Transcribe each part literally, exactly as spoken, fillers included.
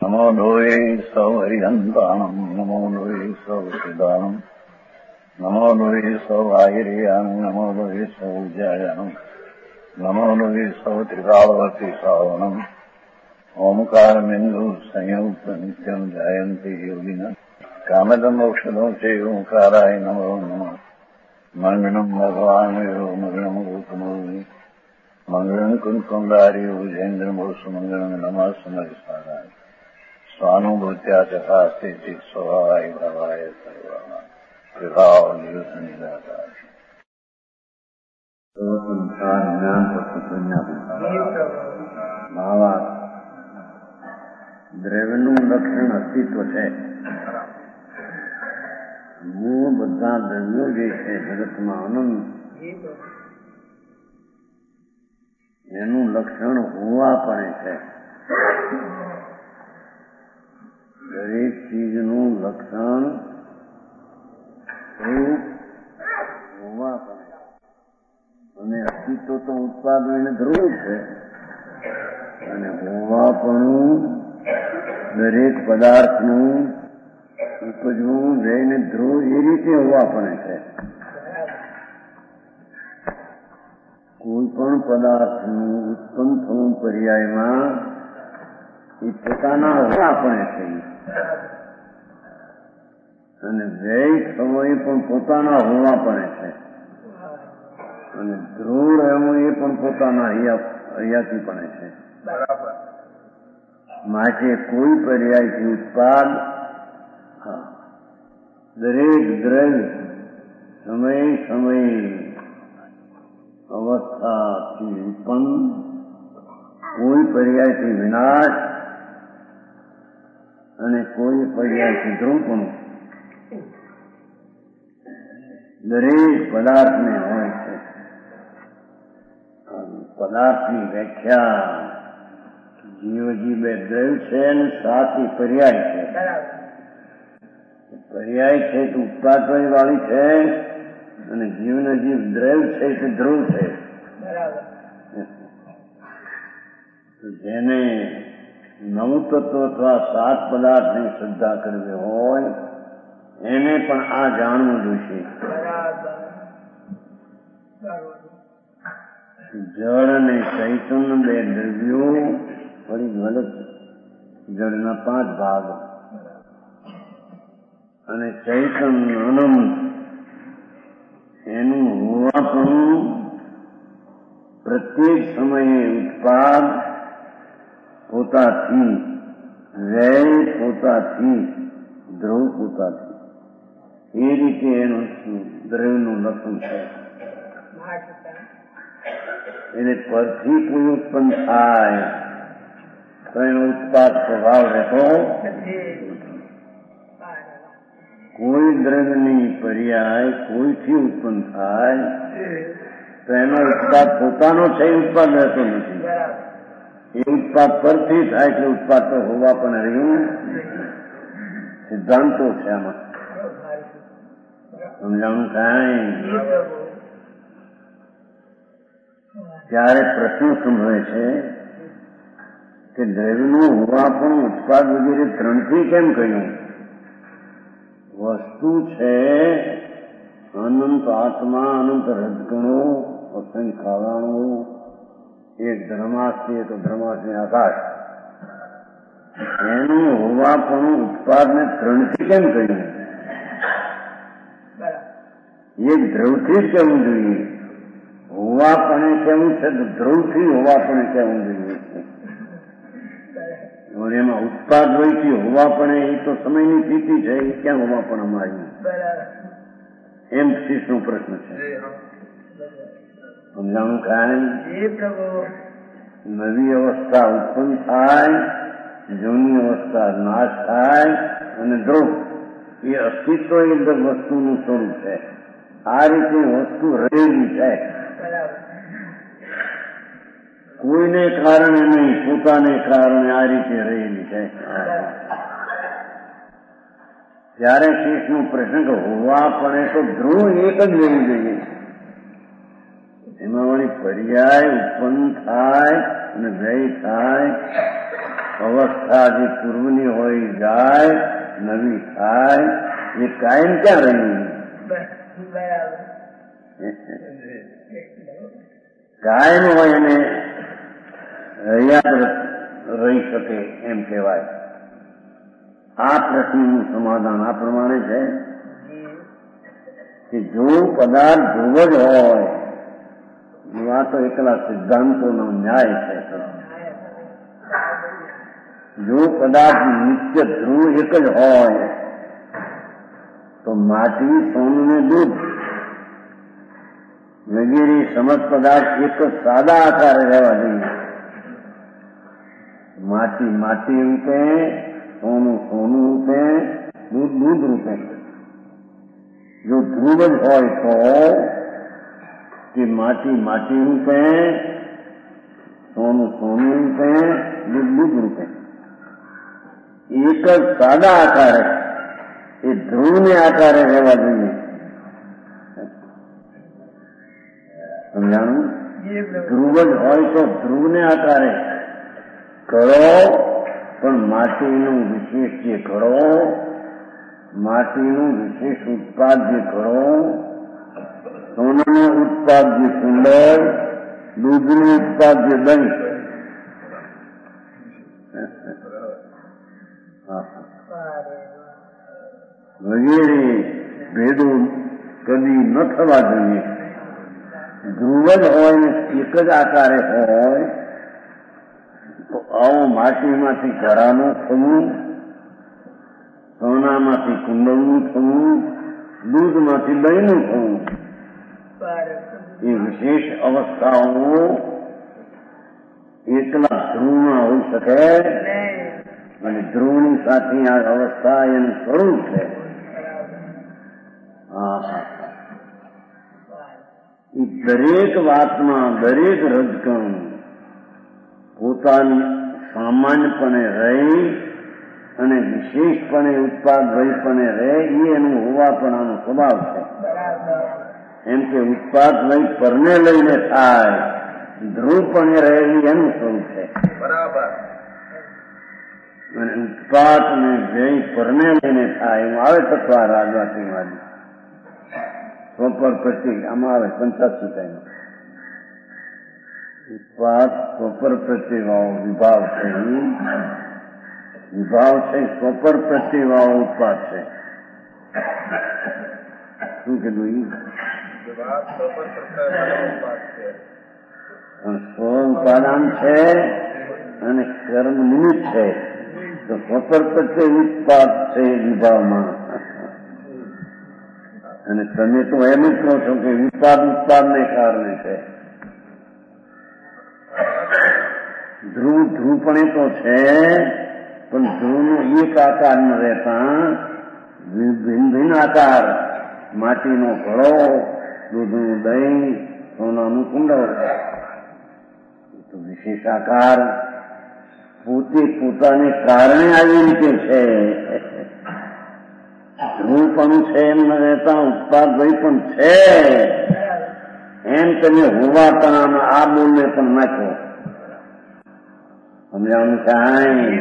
નમો લોહે સૌ હરિહંતાણમ નમો લોહે સૌ સિદ્ધાણમ નમો લોહે સૌ આહિર્યાન નમો લોહે સૌ જયાનમ નમો લોહે સૌ ત્રિકાળવતી શ્રાવણમ ઓમકાર બિંદુ સંયુક્ત નિત્યમ જાયંતી યોગિના કામદમ ઔષધો છે ઓંકારાય નમો નમઃ મંગળમ ભગવાન મંગળમ ગોતમોહિ મંગળમ કુંકુંડારી ઉજેન્દ્રમોસુ મંગળમ નમઃ સમરિસારાય સ્વાનુભૂત્યા ચકાસ્તે ચિત સ્વભાવાય ભાવાય સર્વા વિભાવ નિયુસનિદાતા સંસાર જ્ઞાન ભાવા દ્રવ્યનું લક્ષણ અસ્તિત્વ છે. હું બધા દ્રવ્યો જે છે જગતમાં અનંત એનું લક્ષણ હોવા પડે છે. દરેક ચીજનું લક્ષણ હોવા પડે અને અસ્તિત્વ તો ઉત્પાદન એને ધ્રુવ છે અને હોવા પણ દરેક પદાર્થનું ઉપજવું જઈને ધ્રુવ એ રીતે હોવા પડે છે. કોઈ પણ પદાર્થનું ઉત્પન્ન થવું પર્યાયમાં એ પોતાના હોવા પડે છે અને વ્યય સમય પણ પોતાના હોવા પડે છે અને ધ્રુવ રહેવું એ પણ પોતાના હયાતી પડે છે. માટે કોઈ પર્યાયથી ઉત્પાદ દરેક દ્રવ્ય સમય સમય અવસ્થાથી ઉત્પન્ન કોઈ પર્યાયથી વિનાશ અને કોઈ પર્યાયથી ધ્રુવપણું દરેક પદાર્થને હોય છે. પદાર્થની વ્યાખ્યા જીવજી બે દ્રવ્ય છે અને સાથી પર્યાય છે. પર્યાય છે તો ઉત્પાદન વાળી છે અને જીવન જીવ દ્રવ્ય છે તે ધ્રુવ છે. જેને નવું તત્વ અથવા સાત પદાર્થની શ્રદ્ધા કરવી હોય એને પણ આ જાણવું જોઈશે. જળ અને ચૈતન્ય બે દ્રવ્યો ફરી ગલત. જળના પાંચ ભાગ અને ચૈતન્ય અનંત એનું હોવા પણ પ્રત્યેક સમયે ઉત્પાદ પોતાથી, વ્યય પોતાથી, ધ્રુવ પોતાથી એ રીતે એનું દ્રવ્યનું લક્ષણ છે. એને પરથી કોઈ ઉત્પન્ન થાય તો એનો ઉત્પાદ સ્વભાવ રહેતો કોઈ દ્રવ્યની પર્યાય કોઈથી ઉત્પન્ન થાય તો એનો ઉત્પાદ પોતાનો છે ઉત્પાદ રહેતો નથી. એ ઉત્પાદ પરથી થાય એટલે ઉત્પાદ તો હોવા પણ રહ્યું. સિદ્ધાંતો છે આમાં સમજાણું કાંઈ. ત્યારે પ્રશ્ન સંભવે છે કે દ્રવ્યનું હોવા પણ ઉત્પાદ વગેરે ત્રણથી કેમ કહ્યું? વસ્તુ છે અનંત આત્મા, અનંત રજગણો, વસન ખાવાનું, એક ધર્માસ્તી તો ધર્માસ્તી આકાશ, એનું હોવા પણ ઉત્પાદને ત્રણથી કેમ કહ્યું? એક ધ્રુવથી જ કહેવું જોઈએ. હોવા પણ કેવું છે તો ધ્રુવથી હોવા પણ કહેવું જોઈએ. એમાં ઉત્પાદ વયથી હોવા પણ એ તો સમયની સ્થિતિ છે. એ ક્યાં હોવા પણ અમારી એમ શીશનો પ્રશ્ન છે. સમજાણું કાંઈ. નવી અવસ્થા ઉત્પન્ન થાય, જૂની અવસ્થા નાશ થાય અને ધ્રુવ એ અસ્તિત્વ એ વસ્તુનું સ્વરૂપ છે. આ રીતે વસ્તુ રહેલી છે. કોઈને કારણે નહીં, પોતાને કારણે આ રીતે રહેલી છે. ત્યારે શેષનો પ્રશ્ન કે હોવા પડે તો ધ્રુવ એક જ લેવું જોઈએ. એમાં વળી પર્યાય ઉત્પન્ન થાય અને વ્યય થાય અવસ્થા જે પૂર્વની હોય જાય નવી થાય એ કાયમ ક્યાં રહી કાયમ હોય એને યાદ રહી શકે એમ કહેવાય. આ પ્રશ્નનું સમાધાન આ પ્રમાણે છે કે જો પદાર્થ ધ્રુવ જ હોય, આ તો એકલા સિદ્ધાંતોનો ન્યાય છે. જો પદાર્થ નિત્ય ધ્રુવ એક જ હોય તો માટી, સોનું ને દૂધ વગેરે સમજ પદાર્થ એક જ સાદા આકારે રહેવા જોઈએ. માટી માટી રૂપે, સોનું સોનું રૂપે, દૂધ દૂધ રૂપે. જો ધ્રુવ જ હોય તો કે માટી માટી રૂપે, સોનું સોનું રૂપે, દૂધ દૂધ રૂપે, એક જ સાદા આકારે એ ધ્રુવને આકારે રહેવા જોઈએ. સમજાણું? ધ્રુવ જ હોય તો ધ્રુવને આકારે કરો, પણ માટીનું વિશેષ જે કરો, માટીનું વિશેષ ઉત્પાદ જે કરો, સોનાનું ઉત્પાદ જે કુંડળ, દૂધનું ઉત્પાદ જે દહીં, વગેરે ભેદો કદી ન થવા જોઈએ. ધ્રુવ જ હોય ને એક જ આકારે હોય તો આવો માટીમાંથી ઘડાનું થવું, સોનામાંથી કુંડળનું થવું, દૂધમાંથી દહીંનું થવું, એ વિશેષ અવસ્થાઓ એકલા ધ્રુવમાં હોઈ શકે અને ધ્રુવની સાથે આ અવસ્થા એનું સ્વરૂપ છે. હા હા એ દરેક વાતમાં દરેક રજકણ પોતાની સામાન્યપણે રહી અને વિશેષપણે ઉત્પાદ વયપણે રહે એ એનું હોવાપણાનો સ્વભાવ છે. એમ કે ઉત્પાદ વય પરને લઈને થાય, ધ્રુવપણે રહે એ એનું સ્વરૂપ છે. બરાબર. અને ઉત્પાદ ને વ્યય પરને લઈને થાય એમાં આવે તત્વા રાજવાતીવાદી સ્વપર પ્રત્યેક આમાં આવે પંચાસી ટાઈમ ઉત્પાદ સ્વપર પ્રત્યેવાળો વિભાવ છે. વિભાવ છે સ્વપર પ્રત્યેવાળો ઉત્પાદ છે. શું કીધું? સ્વ ઉપાદાન છે અને કર્મ નિમિત્ત છે તો સ્વપર પ્રત્યે ઉત્પાદ છે વિભાવમાં. અને તમે તો એમ જ કહો છો કે ઉત્પાદ ઉત્પાદને કારણે છે. ધ્રુવ ધ્રુવપણે તો છે પણ ધ્રુવનો એક આકાર ન રહેતા ભિન્ન ભિન્ન આકાર, માટીનો ઘડો, દૂધનું દહીં, સોનાનું કુંડળ, તો વિશેષ આકાર પોતે પોતાને કારણે આવી રીતે છે. ધ્રુવપણું છે એમ ન રહેતા ઉત્પાદ વય પણ છે એમ તમે હોવાપણામાં આ બોલને પણ નાખો. સમજાવવાનું કાંઈ?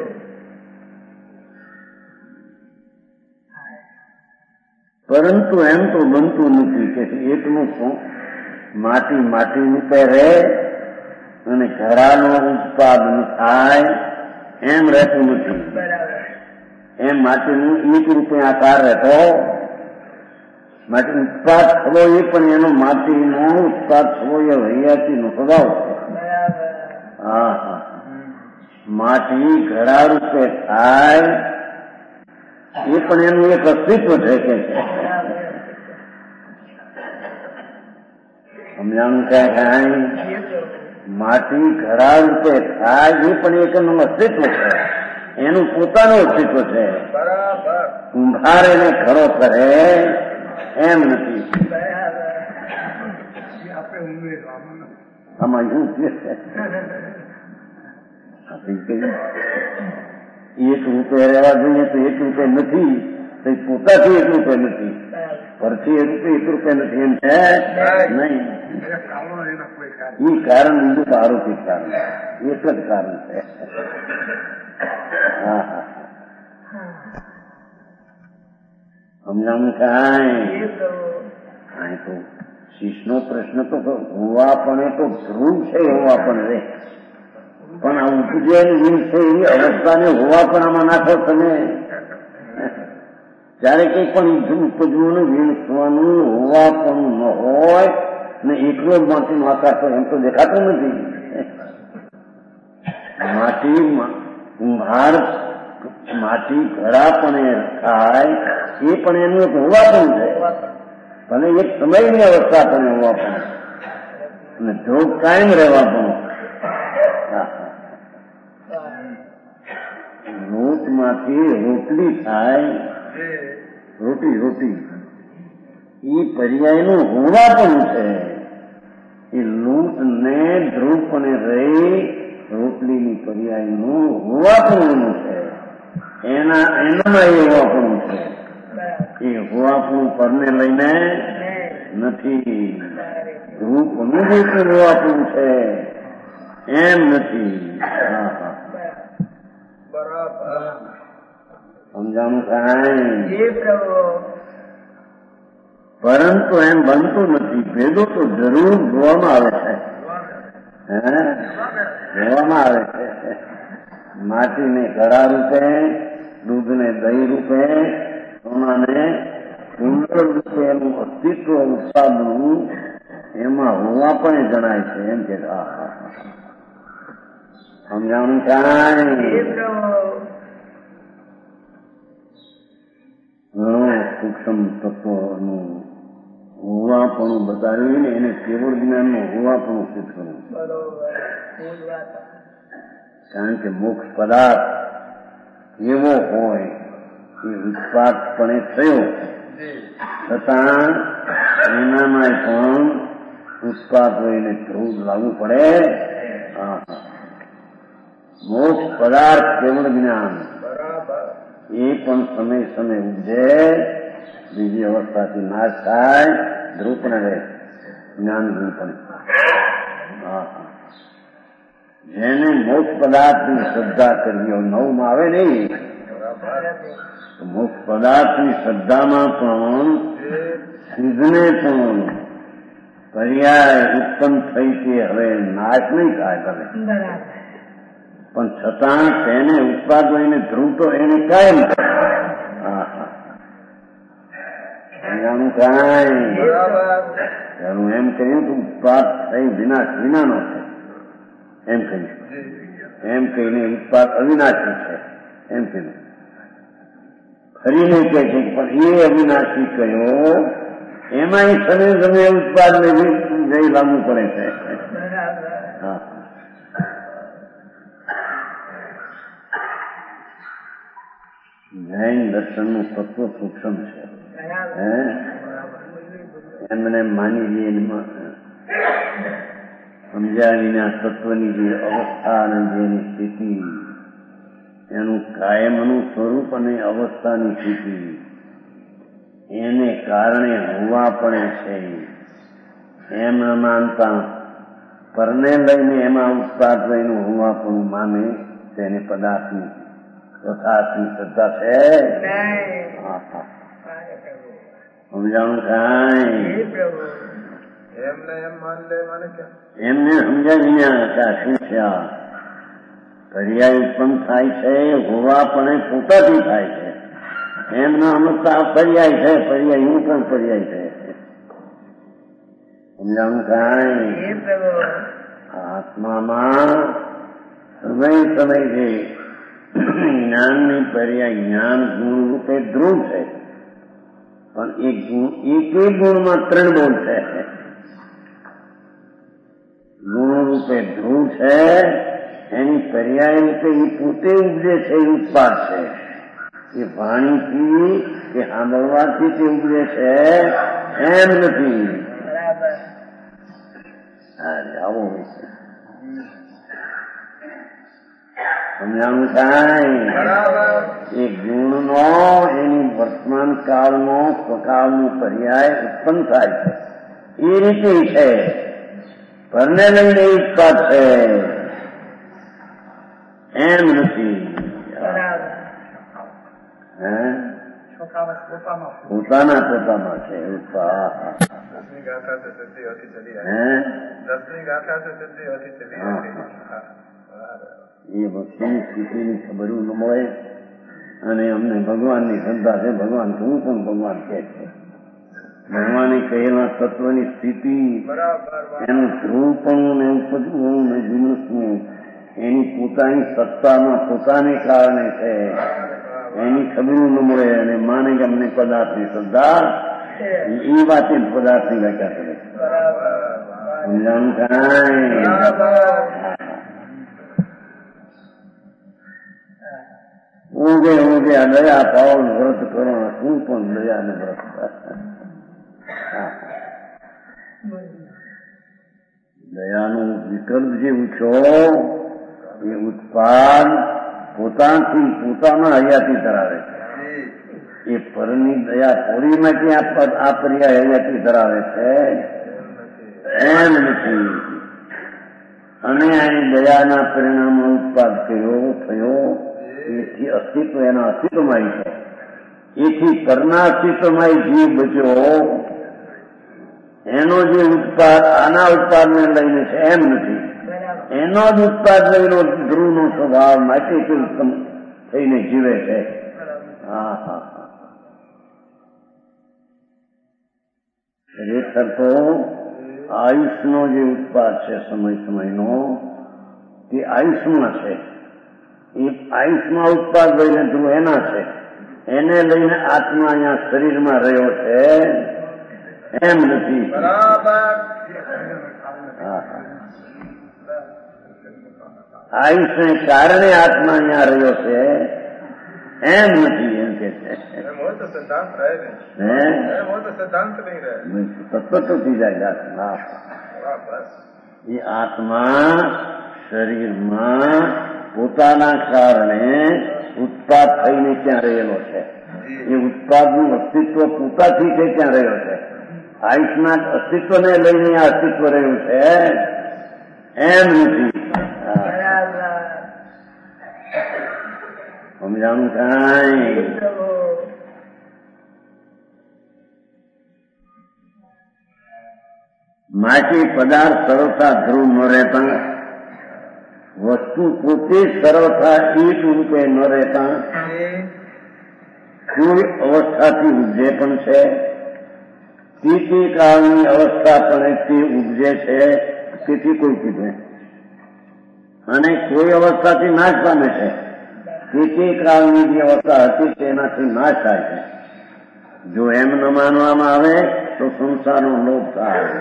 પરંતુ એમ તો બનતું નથી કે એકનું શું માટી માટી રૂપે રહે અને ઘડાનો ઉત્પાદ થાય એમ રહેતું નથી. એમ માટીનું એક રૂપે આકાર રહેતો, માટી ઉત્પાદ થવો એ પણ એનો માટીનો ઉત્પાદ થવો એ હૈયાતીનો સ્વભાવ છે. હા હા માટી ઘડા રૂપે થાય એ પણ એનું એક અસ્તિત્વ છે કે સમજાણું કાંઈ? માટી ઘડા રૂપે થાય એ પણ એક એનું અસ્તિત્વ છે, એનું પોતાનું અસ્તિત્વ છે. કુંભાર એને ઘડો કરે એમ નથી. આમાં શું છે? એક રૂપે રહેવા જોઈએ તો એક રૂપે નથી, તો પોતાથી એક રૂપે નથી. પરથી એ રૂપે એક રૂપે નથી એમ છે નહીં. એ કારણ બીજું તો આરોપિત કારણ, એક જ કારણ છે. હા હા સમજાણું કાંઈ કાંઈ તો શીશનો પ્રશ્ન તો હોવા પણ તો ધ્રુવ છે હોવા પણ રે, પણ આ ઉપજેલ વીર છે એવી અવસ્થાને હોવા પણ આમાં નાખો તમે. જ્યારે કંઈ પણ ઉપજવું ને વીણવાનું હોવા પણ ન હોય ને એકલો જ માટી આકાશ એમ તો દેખાતું નથી. માટી કુંભાર માટી ઘડા પણ થાય એ પણ એનું એક હોવા પણ છે, ભલે એક સમયની અવસ્થા પણ હોવા પણ અને ધ્રુવ કાયમ રહેવા પણ. લોટમાંથી રોટલી થાય, રોટી રોટી એ પર્યાયનું હોવા પણ છે. એ લૂંટ ને ધ્રુવ પણ રહી રોટલીની પર્યાયનું હોવા પણ એનું છે. એના એનામાં એ હોવા પણ છે. એ હોવા પણ પરને લઈને નથી. ધ્રુવ પણ હોવા પણ છે એમ નથી. હા હા સમજાણું કાંઈ? પરંતુ એમ બનતું નથી. ભેદો તો જરૂર જોવામાં આવે છે, હે જોવામાં આવે છે. માટીને ઘડા રૂપે, દૂધને દહીં રૂપે, સોનાને કુંડળ રૂપે એનું અસ્તિત્વ ઉત્પાદન એમાં હોવા પણ જણાય છે. એમ કે હા હા સમજાણું કાંઈ? ઘણું સૂક્ષ્મ તત્વનું હોવાપણું બતાવ્યું ને એને કેવળ જ્ઞાનનું હોવાપણું શીખવું. કારણ કે મોક્ષ પદાર્થ એવો હોય એ ઉત્પાદપણે થયો છતાં એનામાં પણ ઉત્પાદ હોઈને ધ્રુવ લાવવું પડે. હા મોક્ષ પદાર્થ કેવળ જ્ઞાન એ પણ સમય સમય ઉપજે, બીજી અવસ્થાથી નાશ થાય, ધ્રુવ પણ રહે, જ્ઞાન ધ્રુવ પણ. હા જેને મોક્ષ પદાર્થની શ્રદ્ધા કરવી હોય નવમાં આવે નહીં, મોક્ષ પદાર્થની શ્રદ્ધામાં પણ સિદ્ધને પણ પર્યાય ઉત્પન્ન થઈ તે હવે નાશ નહીં થાય ભલે, પણ છતાં તેને ઉત્પાદ હોઈને ધ્રુવ તો એને કાયમ. હા હા જાણું કાંઈ? હું એમ કહ્યું કે ઉત્પાદ થઈ વિનાશ વિનાનો છે એમ કહ્યું, એમ કહીને ઉત્પાદ અવિનાશી છે એમ કહ્યું. ફરીને કહે છે પણ એ અવિનાશી કહ્યો એમાં સમય સમય ઉત્પાદને જઈ લાવવું પડે છે. હા જૈન દર્શનનું તત્વ સૂક્ષ્મ છે. હે એમને માની લઈએ સમજ્યા વિના તત્વની જે અવસ્થા અને જેની સ્થિતિ, એનું કાયમનું સ્વરૂપ અને અવસ્થાની સ્થિતિ એને કારણે હોવા પડે છે એમ ન માનતા પરને લઈને એમાં ઉત્પાદ લઈને હોવા પણ માને તેને પદાર્થની તથાર્થની શ્રદ્ધા છે. સમજાણું કાંઈ? એમને સમજાય વિના શું છે? પર્યાય ઉત્પન્ન થાય છે હોવા પણ પોતાથી થાય છે એમ ન સમજતા પર્યાય છે, પર્યાય હું પણ પર્યાય છે. સમજાણું કાંઈ? આત્મામાં સમય સમય છે જ્ઞાનની પર્યાય જ્ઞાન ગુણ રૂપે ધ્રુવ છે, પણ એક ગુણ એક એક ગુણમાં ત્રણ ગુણ છે. ગુણ રૂપે ધ્રુવ છે, એની પર્યાય રૂપે એ પોતે ઉપજે છે, એ ઉત્પાદ છે. એ વાણીથી કે સાંભળવાથી તે ઉપજે છે એમ નથી. આવો સમજાણું થાય એ ગુણનો એની વર્તમાન કાળનો સ્વકાળનો પર્યાય ઉત્પન્ન થાય છે એ રીતે છે. પરને લઈને ઉત્પાદ છે એમ નથી. હે પોતાના પોતામાં છે ઉત્પાદ. એ વસ્તુની સ્થિતિની ખબર ન મળે અને અમને ભગવાનની શ્રદ્ધા છે. ભગવાન શું પણ ભગવાન કે છે ભગવાને કહેલા તત્વની સ્થિતિ એનું ધ્રુવપણું ને ઉપજવું ને વિનુસનું એની પોતાની સત્તામાં પોતાને કારણે છે. એની ખબર ન મળે અને માને કે અમને પદાર્થની શ્રદ્ધા એ વાતે પદાર્થની વ્યાખ્યા કરે છે. સમજાણું કાંઈ ઊંઘે ઊંઘે આ દયા પાવન વ્રત કરો શું પણ દયાને વ્રત. દયાનો વિકલ્પ જે ઉછો એ ઉત્પાદ પોતાથી પોતાના હયાતી ધરાવે છે. એ પરની દયા પૂરીમાંથી આ પર્યાય હયાતી ધરાવે છે એમ નથી. અને અહીં દયાના પરિણામો ઉત્પાદ કર્યો થયો એથી અસ્તિત્વ એના અસ્તિત્વમાં છે. એથી પરના અસ્તિત્વમાં જીવ બચ્યો એનો જે ઉત્પાદ આના ઉત્પાદને લઈને છે એમ નથી. એનો જ ઉત્પાદ લઈને ધ્રુવનો સ્વભાવ માટે ઉત્તમ થઈને જીવે છે. હા હા હા ખરેખર તો આયુષનો જે ઉત્પાદ છે સમય સમયનો તે આયુષમાં છે. એ આયુષમાં ઉત્પાદ લઈને ધ્રુવ એના છે. એને લઈને આત્મા અહીંયા શરીરમાં રહ્યો છે એમ નથી. આયુષને કારણે આત્મા અહીંયા રહ્યો છે એમ નથી. એમ કે છે તત્વ તો થઈ જાય. એ આત્મા શરીરમાં પોતાના કારણે ઉત્પાદ થઈને ત્યાં રહેલો છે. એ ઉત્પાદનું અસ્તિત્વ પોતાથી છે ત્યાં રહ્યો છે. આયુષના અસ્તિત્વને લઈને આ અસ્તિત્વ રહ્યું છે એમ નથી. સમજાણું કાંઈ માટે પદાર્થ સરળતા ધ્રુવ ન રહેતા વસ્તુ પોતે સરળતા એક રૂપે ન રહેતા કોઈ અવસ્થાથી ઉપજે પણ છે. તે કાળની અવસ્થા પણ તે ઉપજે છે તેથી કોઈ કીધું અને કોઈ અવસ્થાથી નાશ પામે છે. તે કાળની જે અવસ્થા હતી તેનાથી નાશ થાય છે. જો એમ ન માનવામાં આવે તો સંસારનો લોપ થાય.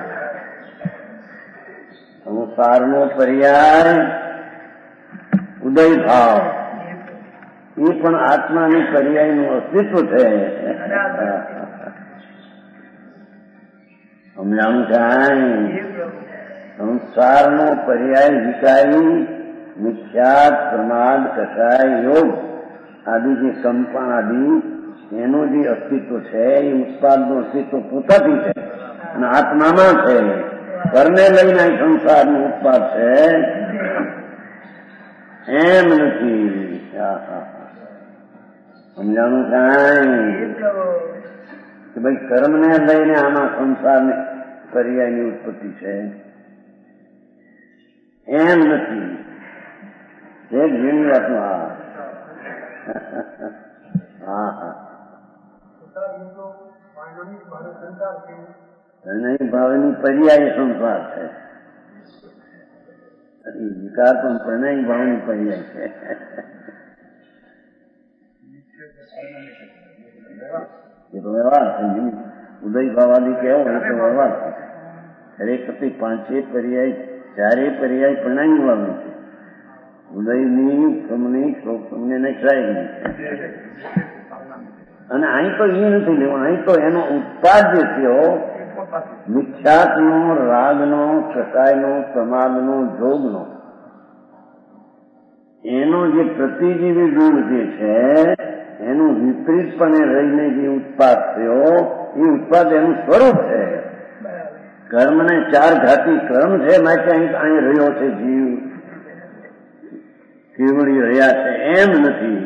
સંસારનો પર્યાય ઉદય ભાવ એ પણ આત્માની પર્યાયનું અસ્તિત્વ છે. સમજાણું કાંઈ સંસારનો પર્યાય વિકારી મિથ્યાત પ્રમાદ કસાય યોગ આદિ જે કંપન આદિ એનું જે અસ્તિત્વ છે એ ઉત્પાદનું અસ્તિત્વ પોતાથી છે અને આત્મામાં છે. પરને લઈને સંસારનું ઉત્પાદ છે એમ નથી. સમજાણું કાંઈ કે ભાઈ કર્મને લઈને આમાં સંસારને પર્યાયની ઉત્પત્તિ છે એમ નથી. એક જૂની વાતનું હા હા હા પ્રણય ભાવની પર્યાય સંસાર છે. વિકાર પણ પ્રણય ભાવની પર્યાય છે. એ તો વ્યવહાર છે. ઉદય ભાવાદી કેવો એ તો વ્યવહાર છે. ખરેખર પાંચે પર્યાય ચારે પર્યાય પ્રણય ભાવની છે. ઉદયની સમની શોકમને નક્ષાયની અને અહીં તો એ નથી લેવું. અહીં તો એનો ઉત્પાદ જે થયો મિથ્યાત્મનો, રાગનો, કસાયનો, પ્રમાદનો, જોગનો એનો જે પ્રતિજીવી ગુણ જે છે એનું વિપરીતપણે રહીને જે ઉત્પાદ થયો એ ઉત્પાદ એનું સ્વરૂપ છે. કર્મને ચાર ઘાતી કર્મ છે માટે અહીં રહ્યો છે જીવ, કેવડી રહ્યા છે એમ નથી.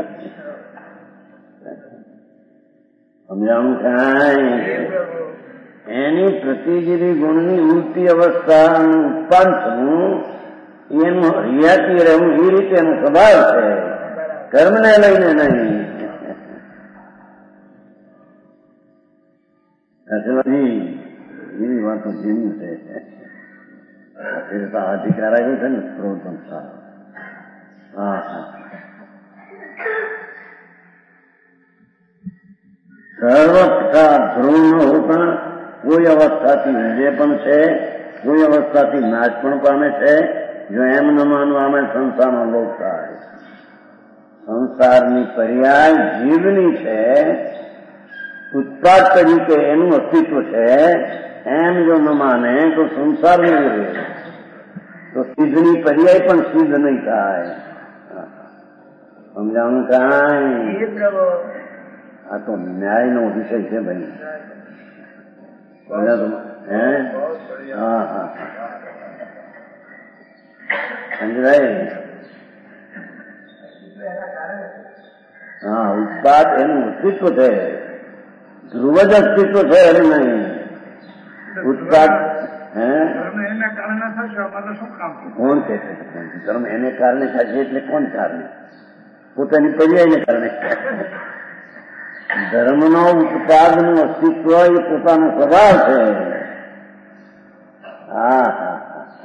સમજાણું કાંઈ? એની પ્રતિજીવી ગુણની ઉલટી અવસ્થાનું ઉત્પાદન થવું એનું હરિયાતી રહેવું એ રીતે એનો સ્વભાવ છે, કર્મને લઈને નહીં. એવી વાતો જેવી છે અધિકાર આવ્યો છે ને પ્રવર્તન સારો. હા હા સર્વથા ધ્રુવ પણ કોઈ અવસ્થાથી વિજય પણ છે, કોઈ અવસ્થાથી નાશ પણ પામે છે. જો એમ ન માનવામાં સંસારનો લોપ થાય, સંસારની પર્યાય જીવની છે, ઉત્પાદ તરીકે એનું અસ્તિત્વ છે, એમ જો ન માને તો સંસાર નહીં રહે, તો સિદ્ધની પર્યાય પણ સિદ્ધ નહીં થાય. સમજાવવાનું કાંઈ? આ તો ન્યાયનો વિષય છે ભાઈ. હે હા હા સમજાય? હા ઉત્પાદ એનું અસ્તિત્વ છે, ધ્રુવ જ અસ્તિત્વ છે એને નહીં. ઉત્પાદ હે કોણ છે? ધર્મ એને કારણે થશે એટલે કોણ કારણે? પોતાની પર્યાયને કારણે. ધર્મનો ઉત્પાદનું અસ્તિત્વ એ પોતાનો સ્વભાવ છે. હા હા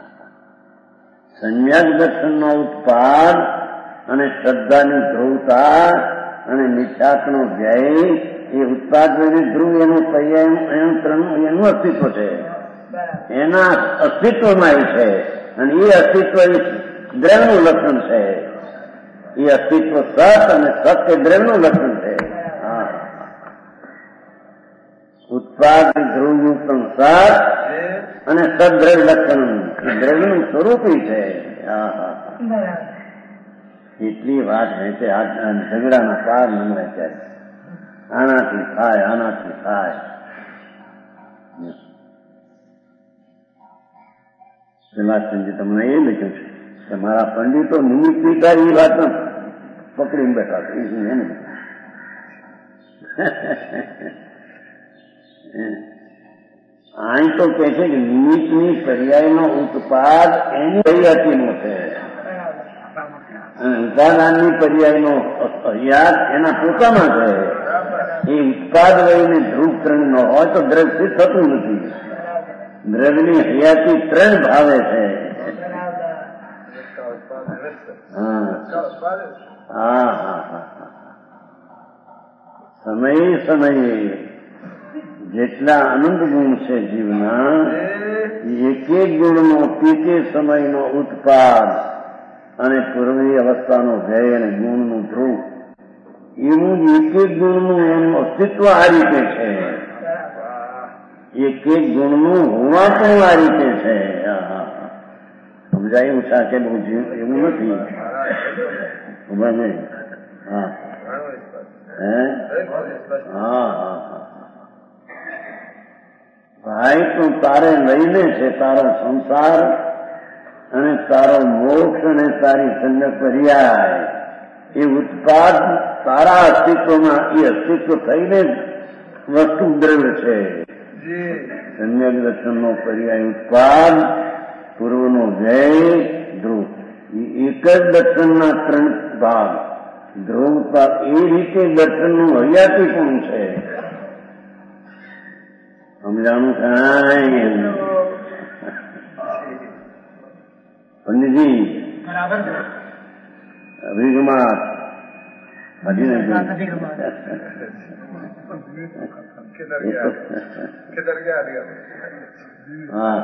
સમ્યક દર્શનનો ઉત્પાદ અને શ્રદ્ધાની ધ્રુવતા અને મિથ્યાત્વનો વ્યય એ ઉત્પાદ ધ્રુવ એનું પર્યાય એનું અસ્તિત્વ છે, એના અસ્તિત્વમાં એ છે. અને એ અસ્તિત્વ એ દ્રવ્યનું લક્ષણ છે. એ અસ્તિત્વ સત અને સત એ દ્રવ્યનું લક્ષણ છે. ઉત્પાદ ધ્રુવયુક્ત સત અને સદ્રવ્ય લક્ષણ દ્રવ્યનું સ્વરૂપ છે. એટલી વાત છે કે આ ઝઘડાના પાર નમવાય ત્યારે આનાથી થાય આનાથી થાય. શ્રીમાસજી તમને એ લખ્યું છે કે મારા પંડિતો નિમિત્ત સ્વીકારી એ વાત પકડીને બેઠા છે. એને અહીં તો કે છે કે નિમિત્તની પર્યાયનો ઉત્પાદ એની હરિયાતીનો છે, અને ઉપાદાનની પર્યાયનો હરિયાત એના પોતામાં છે. એ ઉત્પાદ વયને ધ્રુવ ત્રણ નો હોય તો દ્રવ્ય સિદ્ધ થતું નથી. દ્રવ્યની હરિયાતી ત્રણ ભાવે છે. હા હા હા હા સમયે સમયે જેટલા અનંત ગુણ છે જીવના, એક એક ગુણનો તે તે સમયનો ઉત્પાદ અને પૂર્વી અવસ્થાનો ભય અને ગુણનું ધ્રુવ એવું એક એક ગુણનું એનું અસ્તિત્વ આ રીતે છે. એક એક ગુણનું હોવા પણ આ રીતે છે. સમજાયું છે કે બહુ જીવ એવું નથી. ખબર નહીં? હા હે હા હા હા ભાઈ તું તારે લઈને છે તારો સંસાર અને તારો મોક્ષ અને તારી સંજ્ઞ પર્યાય એ ઉત્પાદ તારા અસ્તિત્વમાં એ અસ્તિત્વ થઈને વસ્તુ દ્રવ્ય છે. સમ્યક દર્શનનો પર્યાય ઉત્પાદ, પૂર્વનો વ્યય, ધ્રુવ. એક જ દર્શનના ત્રણ ભાગ. ધ્રુવતા એ રીતે દર્શનનું હરિયાતી પણ છે. સમજાણું કાંઈ? પંડિતજી અભિગમાં હજી નથી. હા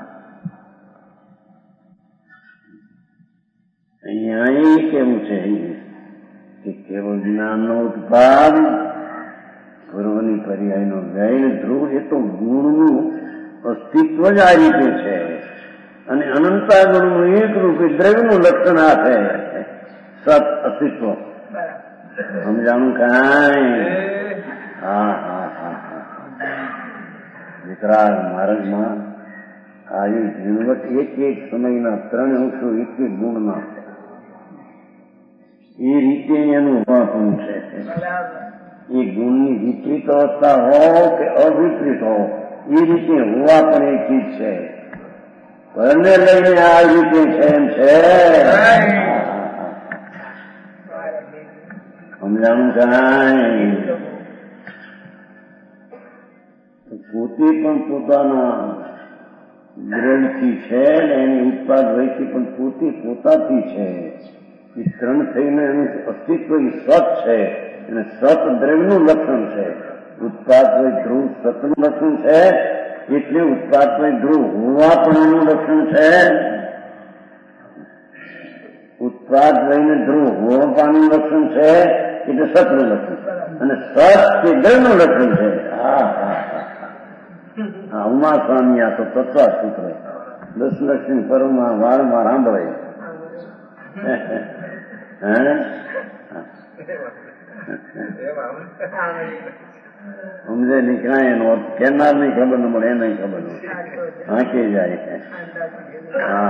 અહીંયા એ કેવું છે કે કેવળ જ્ઞાનનો ઉત્પાદ, પૂર્વની પર્યાયનો વ્યય, ધ્રુવ એ તો ગુણનું અસ્તિત્વ જ આ રીતે છે. અને અનંતા ગુણનું એક રૂપે દ્રવ્યનું લક્ષણ આપે. સત અસ્તિત્વ સમજાણું કાંઈ? હા હા હા હા વિતરાગ માર્ગમાં આવી ઝીણવટ એક એક સમયના ત્રણ અંશો એક એક ગુણના એ રીતે એનું પણ છે. એ ગુણની વિપરીત અવસ્થા હો કે અવિપરીત હો એ રીતે હોવા પણ એક ચીજ છે. પરને લઈને આ રીતે છે એમ છે. સમજાણું કાંઈ? પોતે પણ પોતાના દ્રવ્યથી છે ને એની ઉત્પાદ વયથી પણ પોતે પોતાથી છે. એ ત્રણ થઈને એનું અસ્તિત્વ એ સત છે અને સત દ્રવ્યનું લક્ષણ છે. ઉત્પાદ વય ધ્રુવ સતનું લક્ષણ છે એટલે ઉત્પાદ વય ધ્રુવ હોવા પણ એનું લક્ષણ છે. ઉત્પાદ વયને ધ્રુવ હોવા પાનું લક્ષણ છે એટલે સતનું લક્ષણ અને સત તે દ્રવ્યનું લક્ષણ છે. હા હા હા ઉમા સ્વામી આ તો તત્વ સૂત્ર દસલક્ષ્મી પરમાં વારંવાર સાંભળે. સમજે નીકળાય એનો કેનાર ની ખબર ન મળે એને ખબર ન હાંકી જાય. હા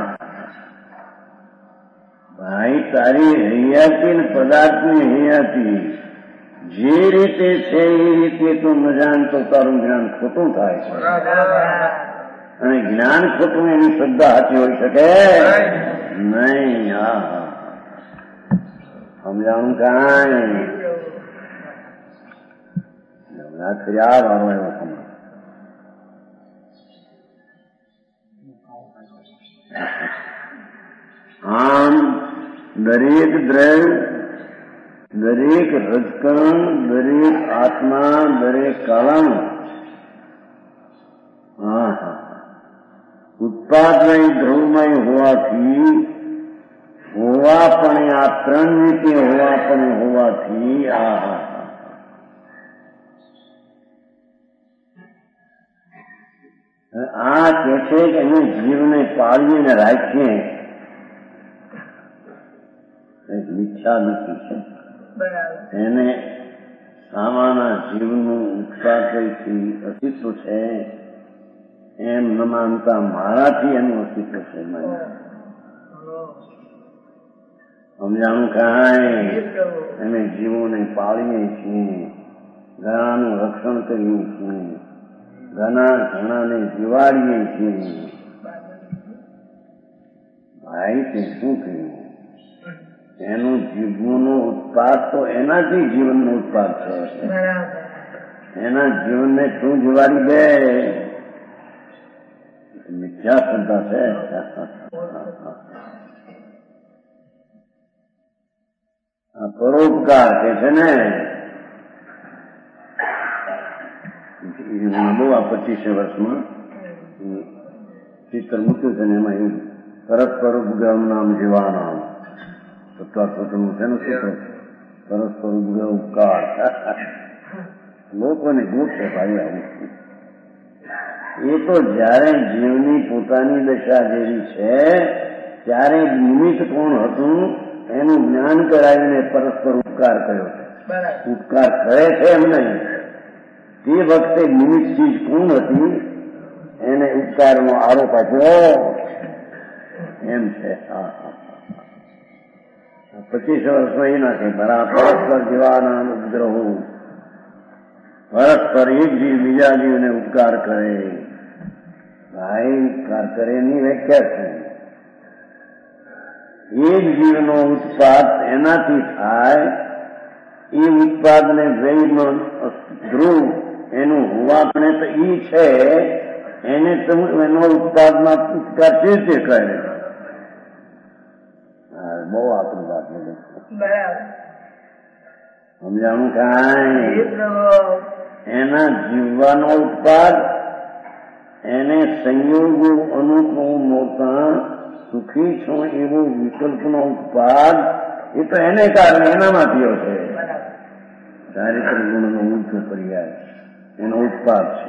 ભાઈ તારી હૈયાતી ને પદાર્થની હૈયાતી જે રીતે છે એ રીતે તું ન જાણતો તારું જ્ઞાન ખોટું થાય છે. અને જ્ઞાન ખોટું એની શ્રદ્ધા સાચી હોઈ શકે નહીં. હા હા સમજાણું કાંઈ? આ વાળો એવો સમજ આમ દરેક દ્રવ્ય દરેક રજકણ દરેક આત્મા દરેક કાળાનું હા હા ઉત્પાદમય ધ્રુવમય હોવાથી હોવા પણ આ ત્રણ રીતે હોવા પણ હોવાથી આ હા આ કે છે કે અમે જીવને પાળીને રાખીએ ઈચ્છા નથી છે એને સામાના જીવનું ઉત્સાહથી અસ્તિત્વ છે એમ ન માનતા મારાથી એનું અસ્તિત્વ છે. સમજાણું કાંઈ? અમે જીવોને પાળીએ છીએ, ઘણાનું રક્ષણ કરીએ છીએ, ઘણા ઘણાને જીવાડીએ છીએ. ભાઈ તે શું કહ્યું? એનું જીવનનો ઉત્પાદ તો એનાથી જીવનનો ઉત્પાદ છે. એના જીવનને શું જીવાડી દે? મિથ્યા શ્રદ્ધા છે. આ પરોપકાર કે છે ને બહુ આ પચીસે વર્ષમાં ચિત્ર મૂક્યું છે ને એમાં એવું પરસ્પર ઉપગ્રહ નામ જીવાનામ તત્વાસ્વતનું છે ને સૂત્ર પરસ્પર ઉપગ્રહ ઉપકાર લોકોને ગુટ છે ભાઈ આવું. એ તો જયારે જીવની પોતાની દશા જેવી છે ત્યારે નિમિત્ત કોણ હતું એનું જ્ઞાન કરાવીને પરસ્પર ઉપકાર કર્યો છે. ઉપકાર કરે છે એમ નહીં, તે વખતે નિમિત્ત ચીજ કોણ હતી એને ઉપકારનો આરોપ આપ્યો એમ છે. હા હા પચીસ વર્ષમાં એ નાખે બરા પરસ્પર જીવાના ઉપગ્રહો પરસ્પર એક જીવ બીજા જીવને ઉપકાર કરે. ભાઈ ઉપકાર કરે એની વ્યાખ્યા છે એક જીવનો ઉત્પાદ એનાથી થાય એ ઉત્પાદને વૈનો ધ્રુવ એનું હોવાપણે તો ઈ છે એને એનો ઉત્પાદમાં ઉપકાર તે રીતે કરે. બહુ આપણી વાત નથી સમજાણું કાંઈ? એના જીવવાનો ઉત્પાદ એને સંયોગો અનુકૂળ મોટા સુખી છો એવો વિકલ્પનો ઉત્પાદ એ તો એને કારણે એનામાંથી છે. ચારિત્ર ગુણનો ઊંચો પર્યાય એનો ઉત્પાદ છે.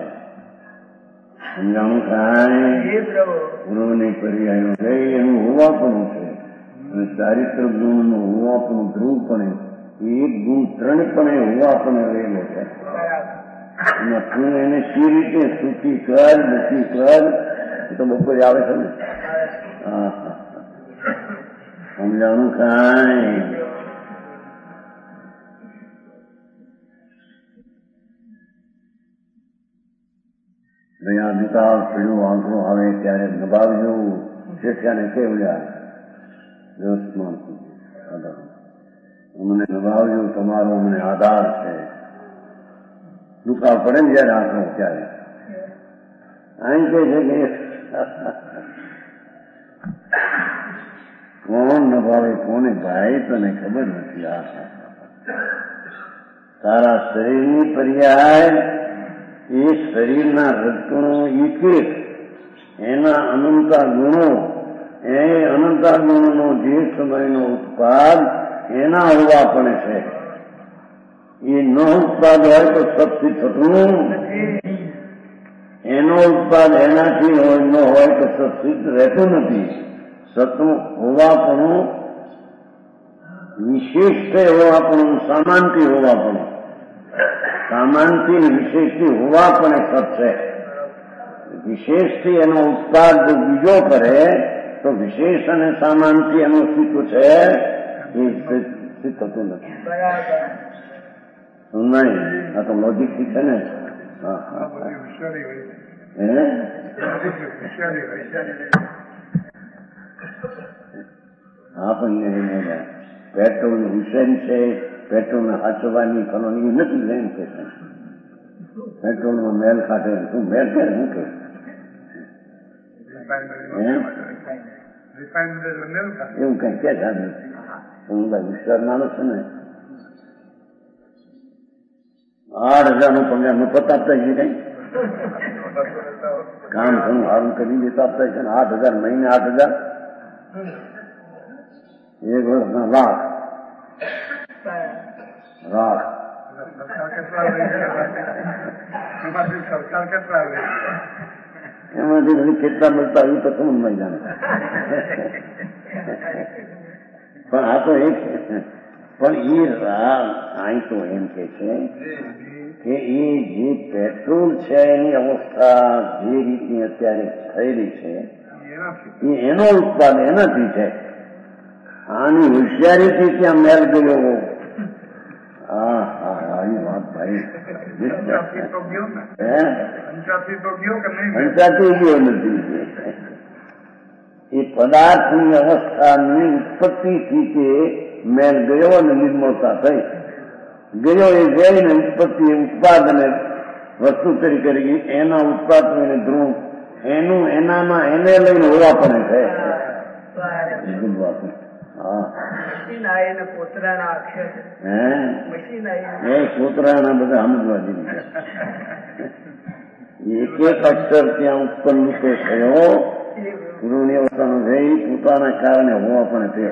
સમજાણું કાંઈ? ગુરુની પર્યાયનો ગઈ એનું હોવા પણ છે ચારિત્ર ગુણનું હોવાપણું ધ્રુવપણે એક ગુણ ત્રણપણે હોવાપણે રહેલો છે. અને તું એને સી રીતે સુખી કર દુઃખી કર એ તો બપોરે આવે છે ને. હા સમજાણું કાંઈ અહીંયા દુકાળ પીળું આંકડું આવે ત્યારે દબાવજો. શિષ્યાને કેવડ્યા વ્યવસ્થમાં અમને દબાવજો, તમારો અમને આધાર છે. દુકાળ પડે ને જયારે આંકડો ત્યારે અહીં કે છે કે કોણ નભાવે કોને ભાઈ તને ખબર નથી. આ તારા શરીરની પર્યાય એ શરીરના રજકણો એક એક એના અનંતા ગુણો એ અનંતા ગુણોનો જે સમયનો ઉત્પાદ એના હોવા પણ છે. એ ન ઉત્પાદ હોય તો સતથી થતું એનો ઉત્પાદ એનાથી હોય ન હોય તો સત્સિદ્ધ રહેતું નથી. સતનું હોવાપણું વિશેષથી હોવાપણું સામાનથી હોવાપણું સામાનથી વિશેષથી હોવા પણ સત છે. વિશેષથી એનો ઉત્પાદ જો બીજો કરે તો વિશેષ અને સામાનથી એનું સ્થિત્વ છે એ સ્થિત થતું નથી. નહીં આ તો લોજિકથી છે ને. હા હા હા પણ પેટ્રોલ હુસેન છે. પેટ્રોલને હાચવાની કરવાની નથી એમ કે છે. પેટ્રોલમાં મેલ કાઢે શું મેલ કે શું કે એવું કઈ કે જાણે હું વિસ્તાર નાનો છે ને. આઠ હજાર નું પગાર મફત આપતા છે કઈ કામ ઘણું સારું કરી દેતા આપતા છે ને. આઠ હજાર મહિને આઠ હજાર એક વર્ષના લાખ રાખ એમાંથી કેટલા મળતા આવ્યું તો સમજ નહીં જાણે. પણ આ તો એક પણ એ અહીં તો એમ કે છે કે એ જે પેટ્રોલ છે એની અવસ્થા જે રીતની અત્યારે થયેલી છે એ એનો ઉત્પાદ એનાથી છે. આની હોશિયારીથી ત્યાં મેળ ગયો. હા હા આવી વાત ભાઈ પંચાતી ગયો નથી. એ પદાર્થની અવસ્થાની ઉત્પત્તિથી તે મેળ ગયો અને નિર્મળતા થઈ ગયો. એ જઈને ઉત્પત્તિ ઉત્પાદને વસ્તુ તરી કરી એના ઉત્પાદ એને ધ્રુવ એનું એનામાં એને લઈને હોવા પણ છે. કોતરાના બધા સમજવા જેવી એક એક અક્ષર ત્યાં ઉત્પન્ન તો થયો પૂર્વની અવસ્થાનો થઈ પોતાના કારણે હોવા પણ થયો.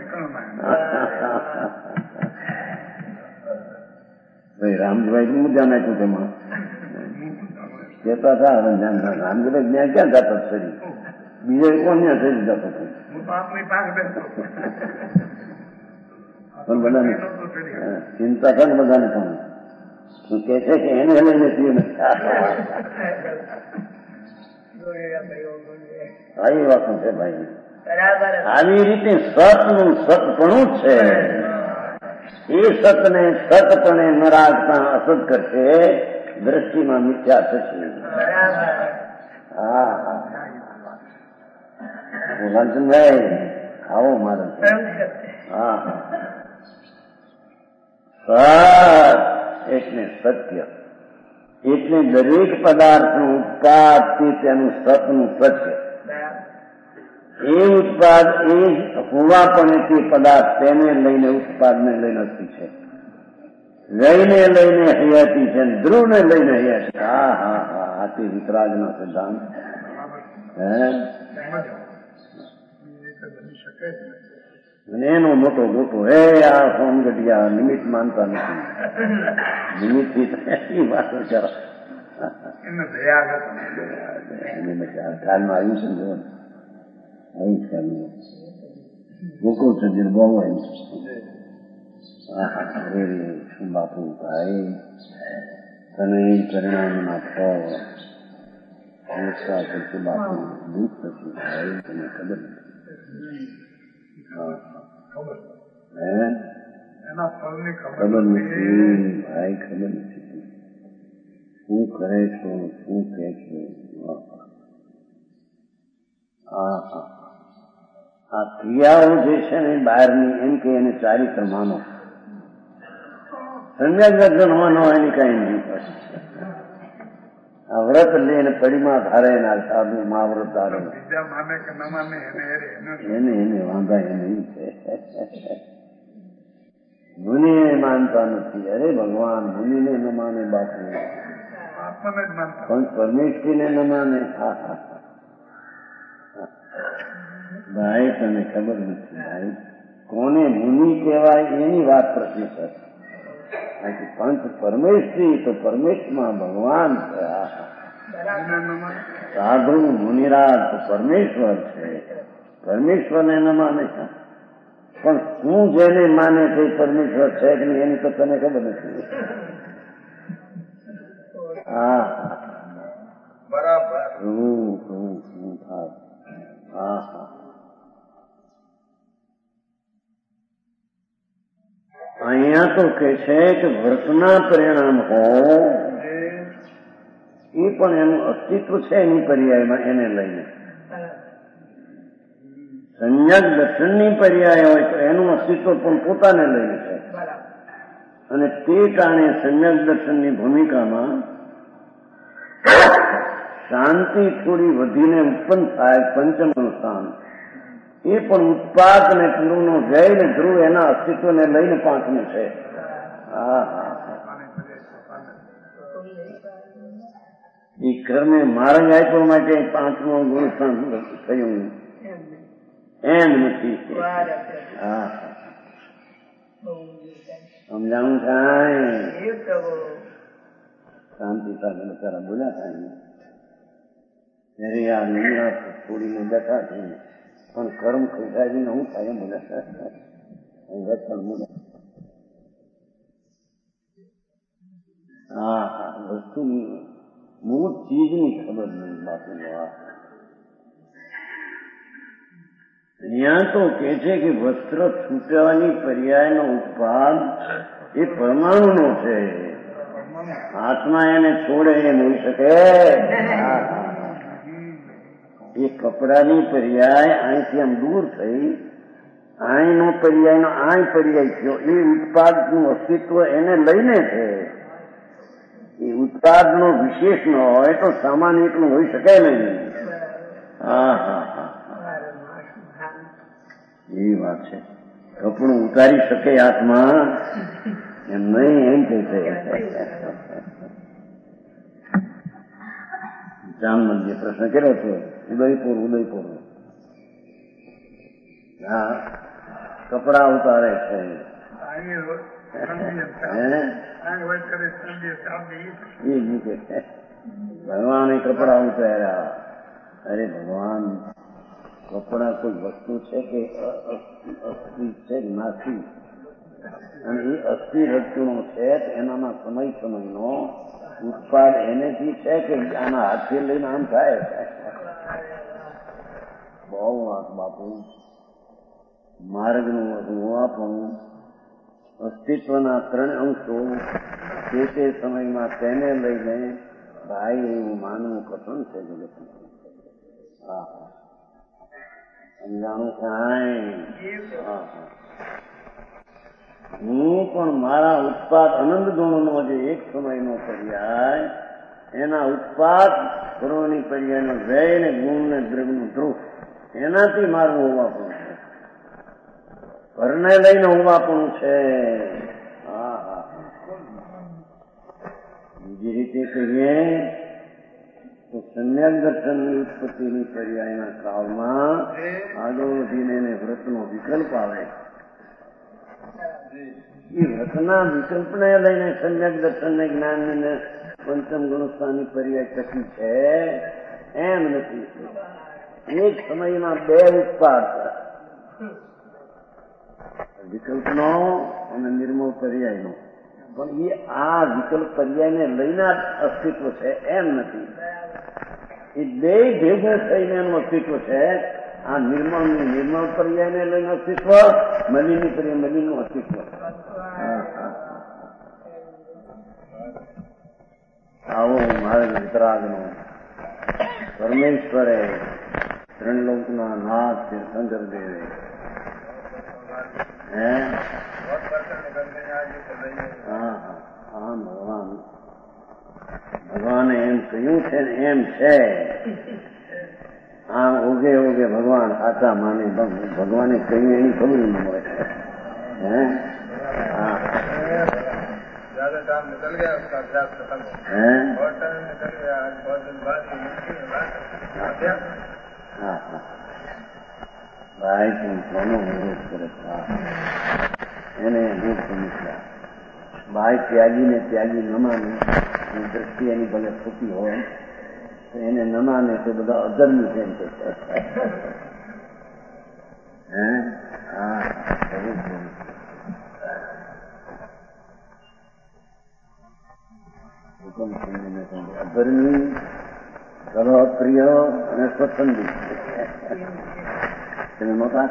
ભાઈ રામજીભાઈ શું ધ્યાન આપ્યું તેમાં કેતા હતા રામજીભાઈ ત્યાં ક્યાં જતા શરીર બીજો કોણ ત્યાં શરીર જતો હતો. પણ બધાને ચિંતા થાય ને બધાને પણ શું કે છે કે એને લઈને પીએ આવી વાત છે ભાઈ. આવી રીતે સતનું સતપણું જ છે. એ સતને સતપણે ન રાખતા અસત કરશે દ્રષ્ટિમાં મિથ્યા થશે. હા હા લાલચંદભાઈ આવો મારે. હા સત એટલે સત્ય એટલે દરેક પદાર્થનું ઉત્પાદ તે તેનું સતનું સત્ય. એ ઉત્પાદ એ હોવા પણ તે પદાર્થ તેને લઈને ઉત્પાદને લઈને અસ્તી છે. લઈને લઈને હયાતી છે ધ્રુવને લઈને હયાતી. હા હા હા આ તે વિતરાગનો સિદ્ધાંત હે. અને એનો મોટો મોટો હે આ સોમગઢિયા નિમિત્ત માનતા નથી. નિમિત્ત થી વાત કરો કાલમાં આવ્યું છે ને અહીં જ કાલમાં ગોકુળ સજીર બહુ એમ શું બાપુ ભાઈ તને પરિણામના ફળ બાપુ દુઃખ થતું ભાઈ તને ખબર ખબર નથી ભાઈ ખબર નથી શું કરે છો શું કહે છે. હા હા આ ક્રિયાઓ જે છે ને બહારની એમ કે એને ચારિત્ર માનો. સમ્યક દર્શન માનો એની કઈ નહીં પડે. આ વ્રત લઈને પડીમાં ધારે ના સાધુ મહાવ્રત ધારે એને એને વાંધા એ નહીં છે. મુનિ માનતા નથી. અરે ભગવાન મુનિને ન માને બાપુ પણ પરમેશ્વરીને ન માને. હા હા ભાઈ તને ખબર નથી ભાઈ કોને મુનિ કહેવાય એની વાત પ્રશ્ન છે. પંચ પરમેશ્વરી તો પરમેશ્વરમાં ભગવાન છે. સાધુ મુનિરાજ તો પરમેશ્વર છે. પરમેશ્વરને ન માને પણ શું જેને માને તે પરમેશ્વર છે કે નહીં એની તો તને ખબર નથી. હા બરાબર શું શું શું થાય. હા હા અહીંયા તો કે છે કે વ્રતના પરિણામ હો એ પણ એનું અસ્તિત્વ છે એની પર્યાયમાં એને લઈને. સંયક દર્શનની પર્યાય હોય તો એનું અસ્તિત્વ પણ પોતાને લઈને છે. અને તે કારણે સંયક દર્શનની ભૂમિકામાં શાંતિ થોડી વધીને ઉત્પન્ન થાય. પંચમનું સ્થાન એ પણ ઉત્પાદ અને પૂર્વનો જય ને ધ્રુવ એના અસ્તિત્વને લઈને પાંચમું છે. હા હા એ કર્મે માર્ગ આપ્યો માટે પાંચમું ગુણસ્થાન થયું એમ નથી. હા સમજાવું થાય. શાંતિ સાથે બચારા બોલ્યા થાય ત્યારે આ નિરાશ છોડીને બેઠા છે પણ કર્મ ખોટાવીને હું થાય એમ બોલ્યા. હા હા વસ્તુની મૂળ ચીજની ખબર નહીં બાપુ. અહીંયા તો કે છે કે વસ્ત્ર છૂટવાની પર્યાયનો ઉત્પાદ એ પરમાણુનો છે. હાથમાં એને છોડે એ નહીં શકે. એ કપડાની પર્યાય અહીંથી આમ દૂર થઈ અહીંનો પર્યાયનો આય પર્યાય થયો. એ ઉત્પાદનું અસ્તિત્વ એને લઈને છે. એ ઉત્પાદનો વિશેષ ન હોય તો સામાન્ય એકલું હોઈ શકે નહીં. હા હા હા એવી વાત છે. કપડું ઉતારી શકે હાથમાં એમ નહીં એમ કે છે. જામનંદીએ પ્રશ્ન કર્યો હતો ઉદયપુર ઉદયપુર હા કપડા ઉતારે છે. ભગવાને કપડા ઉતાર્યા. અરે ભગવાન કપડા કોઈ વસ્તુ છે કે અસ્થિ છે નાસી અને એ અસ્થિ રજ્જુનો છે એનામાં સમય સમયનો ઉત્પાદ એનેથી છે કે આના હાથથી લઈને આમ થાય. બહુ વાત બાપુ. માર્ગનું હોવાપણું અસ્તિત્વના ત્રણ અંશો તે તે સમયમાં તેને લઈને ભાઈ એવું માનવું કઠણ છે જગત. હા સમજાણું કાંઈ. હું પણ મારા ઉત્પાદ આનંદ ગુણનો જે એક સમયનો પર્યાય એના ઉત્પાદ ગુણોની પર્યાયનો વ્યય ને ગુણ ને દ્રવ્યનું ધ્રુવ એનાથી મારું હોવાપણું છે. ઘરને લઈને હોવાપણું છે. હા હા બીજી રીતે કહીએ તો સમ્યક દર્શનની ઉત્પત્તિની પર્યાયના કાળમાં આગળ વધીને એને વ્રતનો વિકલ્પ આવે. એ વ્રતના વિકલ્પને લઈને સમ્યક દર્શનને જ્ઞાનને પંચમ ગુણસ્થાનની પર્યાય ટકી છે એમ નથી. એક સમયમાં બે ઉત્પાદ વિકલ્પનો અને નિર્મળ પર્યાયનો. પણ એ આ વિકલ્પ પર્યાયને લઈને અસ્તિત્વ છે એમ નથી. એ બે ભેગું થઈને એનું અસ્તિત્વ છે. આ નિર્મળ નિર્મળ પર્યાયને લઈને અસ્તિત્વ, મલિની પર્યાય મલિનનું અસ્તિત્વ. આવો માર્ગ વિતરાગનો પરમેશ્વરે ત્રણલોકના નાથ તીર્થંકર દેવે હે હા હા ભગવાન ભગવાને એમ કહ્યું છે ને એમ છે. આમ ઓગે ઓગે ભગવાન આચા માને ભગવાને કહ્યું એની ખબર ન મળે. હે હા ज्यादा टाइम निकल गया उसका अभ्यास खत्म हो गया बहुत टाइम निकल गया आज बहुत दिन बाद ये मुश्किल है हाँ हाँ भाई तुम दोनों विरोध करे એને દૂર સમસ્યા ભાઈ ત્યાગી ને ત્યાગી ન માને દ્રષ્ટિ એની ભલે ખોટી હોય તો એને ન માને તો બધા અધર્મી છે એમ કે હે હા જરૂર અધર્મી સર્વ પ્રિય અને સ્વચ્છંદી તમે મોટા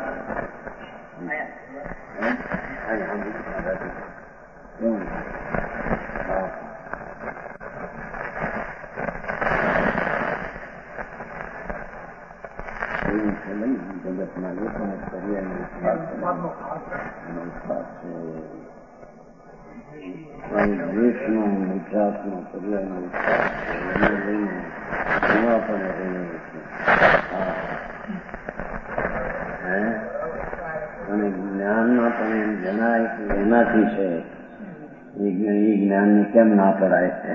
જગતના લોકોને પર્યાય દેશનો ગુજરાતનો પર્યાયનો વિસ્તાર એને લઈને એવા પણ રહીએ છીએ. હે અને જ્ઞાનમાં પણ એમ જણાય કે એનાથી છે એ જ્ઞાનને કેમ ના કરાય છે.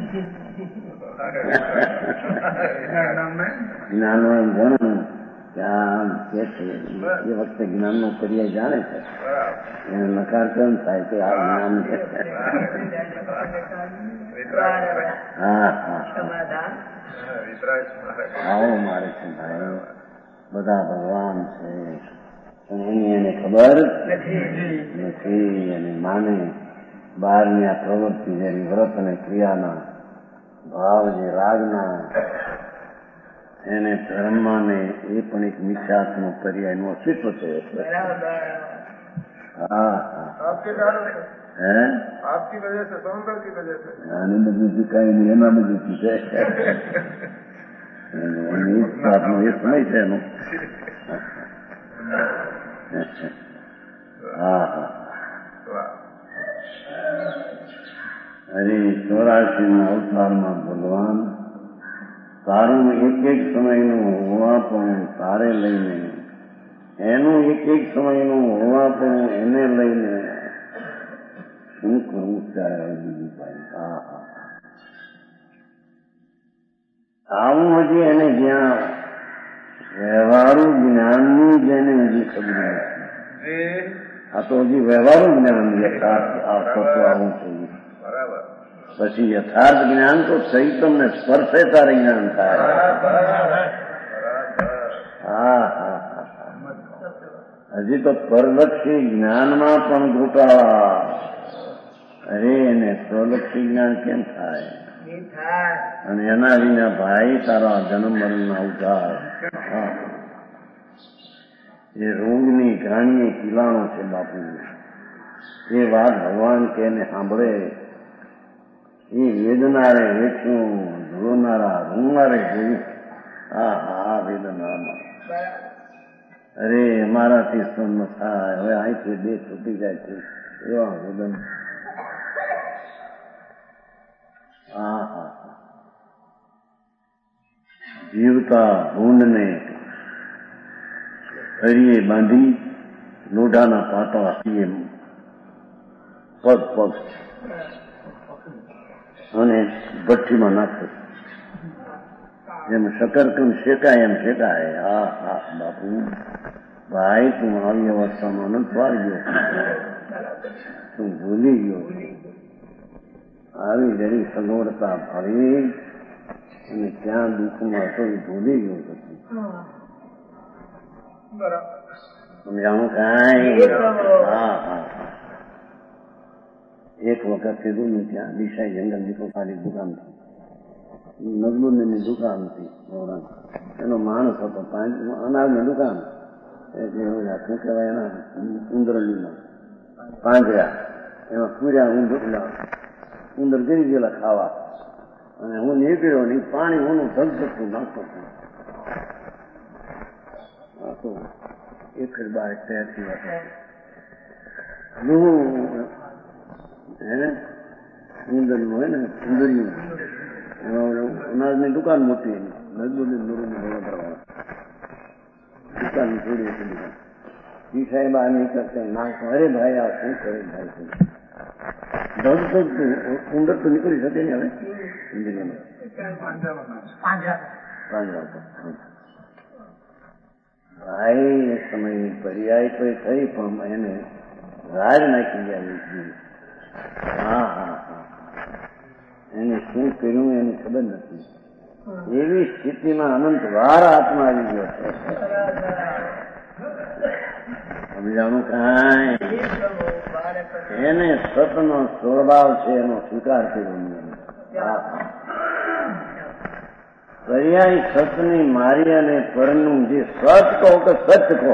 જ્ઞાનો એમ જણાવું કે આમ કે છે એ વખતે જ્ઞાનનો પર્યાય જાણે છે એને નકાર કેમ થાય કે આ જ્ઞાન છે. હા હા આવો મારે છે ભાઈ બધા ભગવાન છે પણ એની એને ખબર નથી. અને માને બહારની આ પ્રવૃત્તિ જેની વ્રત અને ક્રિયાના ભાવ જે રાગના એને ધર્મમાં ને એ પણ એક મિથ્યાત્મ પર્યાયનું અસ્તિત્વ છે. હા હે આપકી વજહ સે સૌંદર કી વજહ સે આને બધું શીખાય નહીં એમાં બધું શીખાય. આપનો એ સમય છે એનો. હા હા અરે ચોરાશી ના અવતારમાં ભગવાન તારું એક એક સમયનું હોવા પણ તારે લઈને એનું એક એક સમયનું હોવા પણ એને લઈને શું કરવું ત્યારે બીજું ભાઈ. હા હા આવું હજી એને જ્યાં વ્યવહારુ જ્ઞાનની જેને હજી ખબર નથી. આ તો હજી વ્યવહારુ જ્ઞાન યથાર્થ આવતો તો આવું થયું. પછી યથાર્થ જ્ઞાન તો ચૈતન્ય સ્પર્શે તારે જ્ઞાન થાય. હા હા હજી તો પરલક્ષી જ્ઞાનમાં પણ ઘોટાળા. અરે એને સ્વલક્ષી જ્ઞાન કેમ થાય? અને એના વિના ભાઈ તારા જન્મ મરણના ઉધાર. એ રોગની ઘાણીએ કિલાણો છે બાપુ. એ વાત ભગવાન કે એને સાંભળે એ વેદનારે વેચવું ધોનારા રૂંગારે જોયું. હા હા વેદનામાં અરે અમારાથી સન્ન થાય હવે અહીંથી બે છૂટી જાય છે એવા વેદન. હા હા જીવતા ભૂંડને હરિએ બાંધી લોઢાના પાટા આપીએ પગ પગ અને ભઠ્ઠીમાં નાખે જેમ શકરકંદ શેકાય એમ શેકાય. હા હા બાપુ ભાઈ તું આવી અવસ્થામાં નથી વાળ્યો, તું ભૂલી ગયો. આવી જરી સગવડતા ભાવી અને ક્યાં દુઃખમાં હતો એ ભૂલી ગયો. પછી સમજાણું કાંઈ? હા હા એક વખત કીધું ને ત્યાં દિશાઈ જંગલ દીકરો ખાલી દુકાન હતી, મજબૂરની દુકાન હતી, એનો માણસ હતો, પાંચ અનાજની દુકાન, શું કહેવાય એના ઉંદરડીમાં પાંજરા, એમાં પૂર્યા ઉંદર ઉંદર ગરી ગયેલા ખાવા, અને હું નીકળ્યો ને પાણી હું ધગધગતું નાખતો હતો, એક જ બાર ત્યાંથી વાત હે ઉંદરનું હોય ને ઉંદરિયું, અનાજની દુકાન મોટી મજબૂરી વડોદરા દુકાન જોડી હતી દુકાન. ઈ સાહેબ આ નહીં કરતા નાખો, અરે ભાઈ આ શું કરે ભાઈ, ધગધગતું ઉંદર તો નીકળી શકે ને હવે ભાઈ એ સમયની પર્યાય કોઈ થઈ પણ એને રાજ નાખી જાય. હા હા હા એને શું કર્યું એની ખબર નથી. એવી સ્થિતિમાં અનંત વાર આત્મા આવી ગયો છે. સમજાણું કાંઈ? એને સતનો સ્વભાવ છે એનો સ્વીકાર કર્યો નહીં. પર્યાય સતની મારી અને પરનું જે સત કહો કે સચ કહો,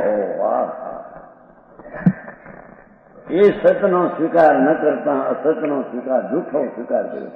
એ સતનો સ્વીકાર ન કરતા અસતનો સ્વીકાર જૂઠો સ્વીકાર કર્યો.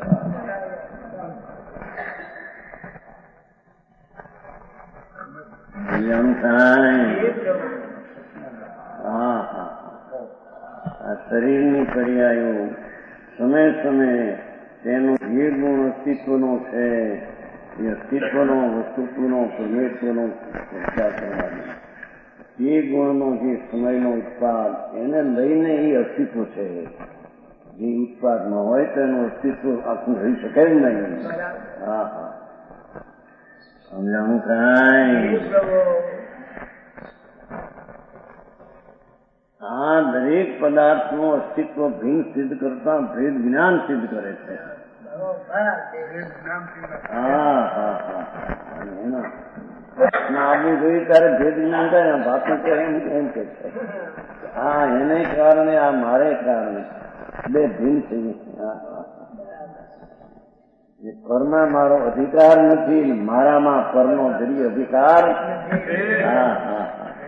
હા હા આ શરીરની પર્યાયો સમય સમયે તેનો જે ગુણ અસ્તિત્વનો છે એ અસ્તિત્વનો વસ્તુત્વનો પરમેશ્વરનો વિચાર કરવાનો, એ ગુણનો જે સમયનો ઉત્પાદ એને લઈને એ અસ્તિત્વ છે. જે ઉત્પાદ ન હોય તો એનું અસ્તિત્વ આખું રહી શકે જ નહીં. હા હા સમજાણું કાંઈ? આ દરેક પદાર્થનું અસ્તિત્વ ભિન્ન સિદ્ધ કરતા ભેદ જ્ઞાન સિદ્ધ કરે છે. હા હા હા એના આવવું જોઈએ ત્યારે ભેદ જ્ઞાન થાય, ભાષણ કરે એમ કે છે. હા એને કારણે આ મારે કારણે બે ભિન્ન થઈ. પરમાં મારો અધિકાર નથી, મારામાં પરનો ધરી અધિકાર. હા હા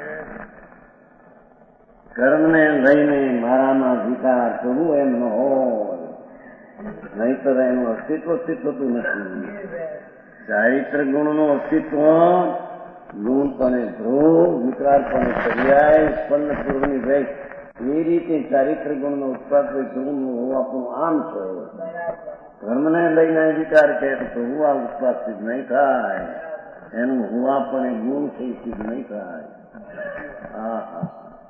કર્મને લઈને મારામાં અધિકાર કરવું એમ ન હોય, નહીતર એનું અસ્તિત્વ અસ્તિત્વતું નથી. ચારિત્ર ગુણનું અસ્તિત્વ ગુણપણે ધ્રુવ, વિકારપણે પર્યાય, સ્પન્ન પૂર્વની વેગ, એ રીતે ચારિત્ર ગુણનો ઉત્પાદ ધ્રુવનું હોવાપણું આમ છે. ધર્મને લઈને વિચાર કહે તો હુવા ઉત્પાદ સિદ્ધ નહીં થાય, એનું હુવા પણ એ ગુણ છે સિદ્ધ નહીં થાય. હા હા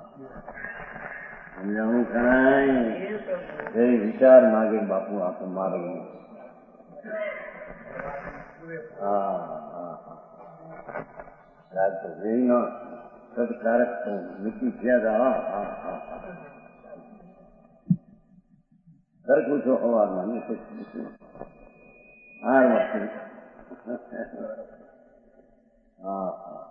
સમજાણું કાંઈ? એ વિચાર માગે બાપુ આપો મારે. હા હા હા સદકારક તો નીતિ થયા. હા હા હા સરખું છો હવારમાં હાર વાત. હા હા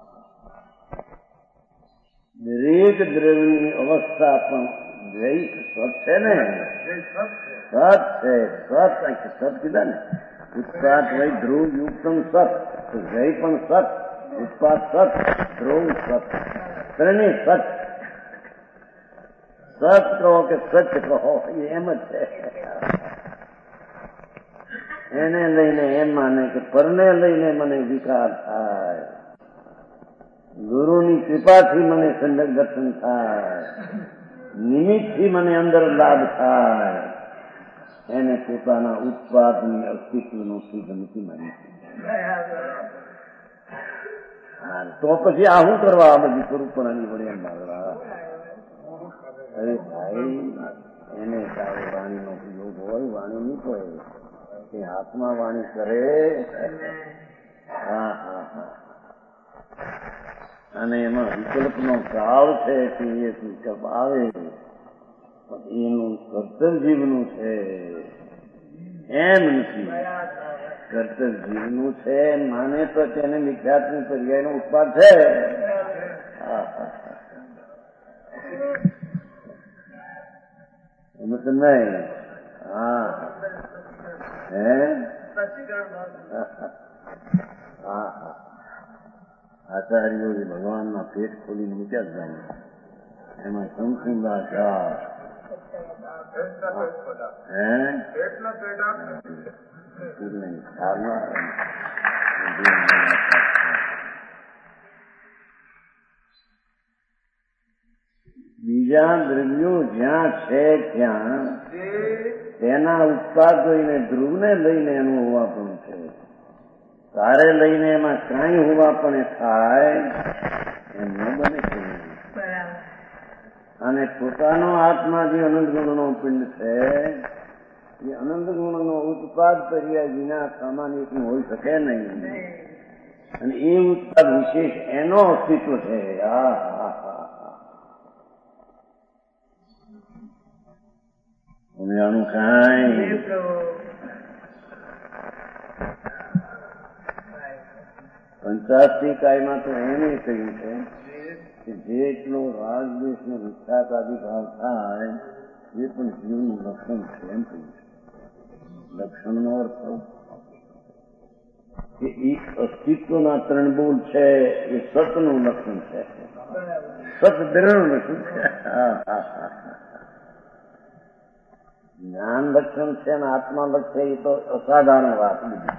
દરેક દ્રવ્યની અવસ્થા પણ જય સત છે ને, સત છે. સત સત કીધા ને, ઉત્પાદ વય ધ્રુવ યુક્તમ સત, તો જય પણ સત, ઉત્પાદ સત, ધ્રુવ સત, ત્રણેય સત. સત કહો કે સચ કહો એમ જ છે. એને લઈને એમ માને કે પરને લઈને મને વિકાર થાય, ગુરુની કૃપાથી મને સંડક દર્શન થાય, નિમિત્તથી મને અંદર લાભ થાય, એને પોતાના ઉત્પાદની અસ્તિત્વનું સિદ્ધ નથી માની. તો પછી આ શું કરવા આ બધી સ્વરૂપણાની વડે એમ મારવા? અરે ભાઈ એને તારે વાણીનો ઉપયોગ હોય, વાણી નહીં હોય એ હાથમાં વાણી કરે. હા હા હા અને એમાં વિકલ્પનો ભાવ છે કે એ વિકલ્પ આવે એનું કર્તવ્ય જીવનું છે એમ નથી. કર્તવ્ય જીવનું છે માને તો તેને મિથ્યાત્મક પર્યાયનો ઉત્પાદ છે. એમ તો નહીં. હા હે હા હા આચાર્યો ભગવાનના પેટ ખોલીને મૂક્યા જ જાય એમાં સંકુંડા ચાર હે બીજા દ્રવ્યો જ્યાં છે ત્યાં તેના ઉત્પાદોને ધ્રુવને લઈને એનું હોવા પણ છે. તારે લઈને એમાં કાંઈ હોવા પણ થાય એમ ન બને છે. અને પોતાનો આત્મા જે અનંત ગુણનો પિંડ છે એ અનંત ગુણનો ઉત્પાદ કર્યા વિના સામાન્ય હોઈ શકે નહીં. અને એ ઉત્પાદ વિશેષ એનો અસ્તિત્વ છે. હા હા હા તમે આનું કાંઈ પંચાસી કાયમાં તો એને કહ્યું છે કે જેટલો રાગદ્વેષ ને વિખ્યાત આદિ ભાવ થાય એ પણ જીવનું લક્ષણ છે એમ કહ્યું છે. લક્ષણનો અર્થ કે એ અસ્તિત્વના ત્રણ બોલ છે એ સતનું લક્ષણ છે. સત દ્રઢ લક્ષણ છે. જ્ઞાન લક્ષણ છે અને આત્મા લક્ષણ એ તો અસાધારણ વાત બીજી.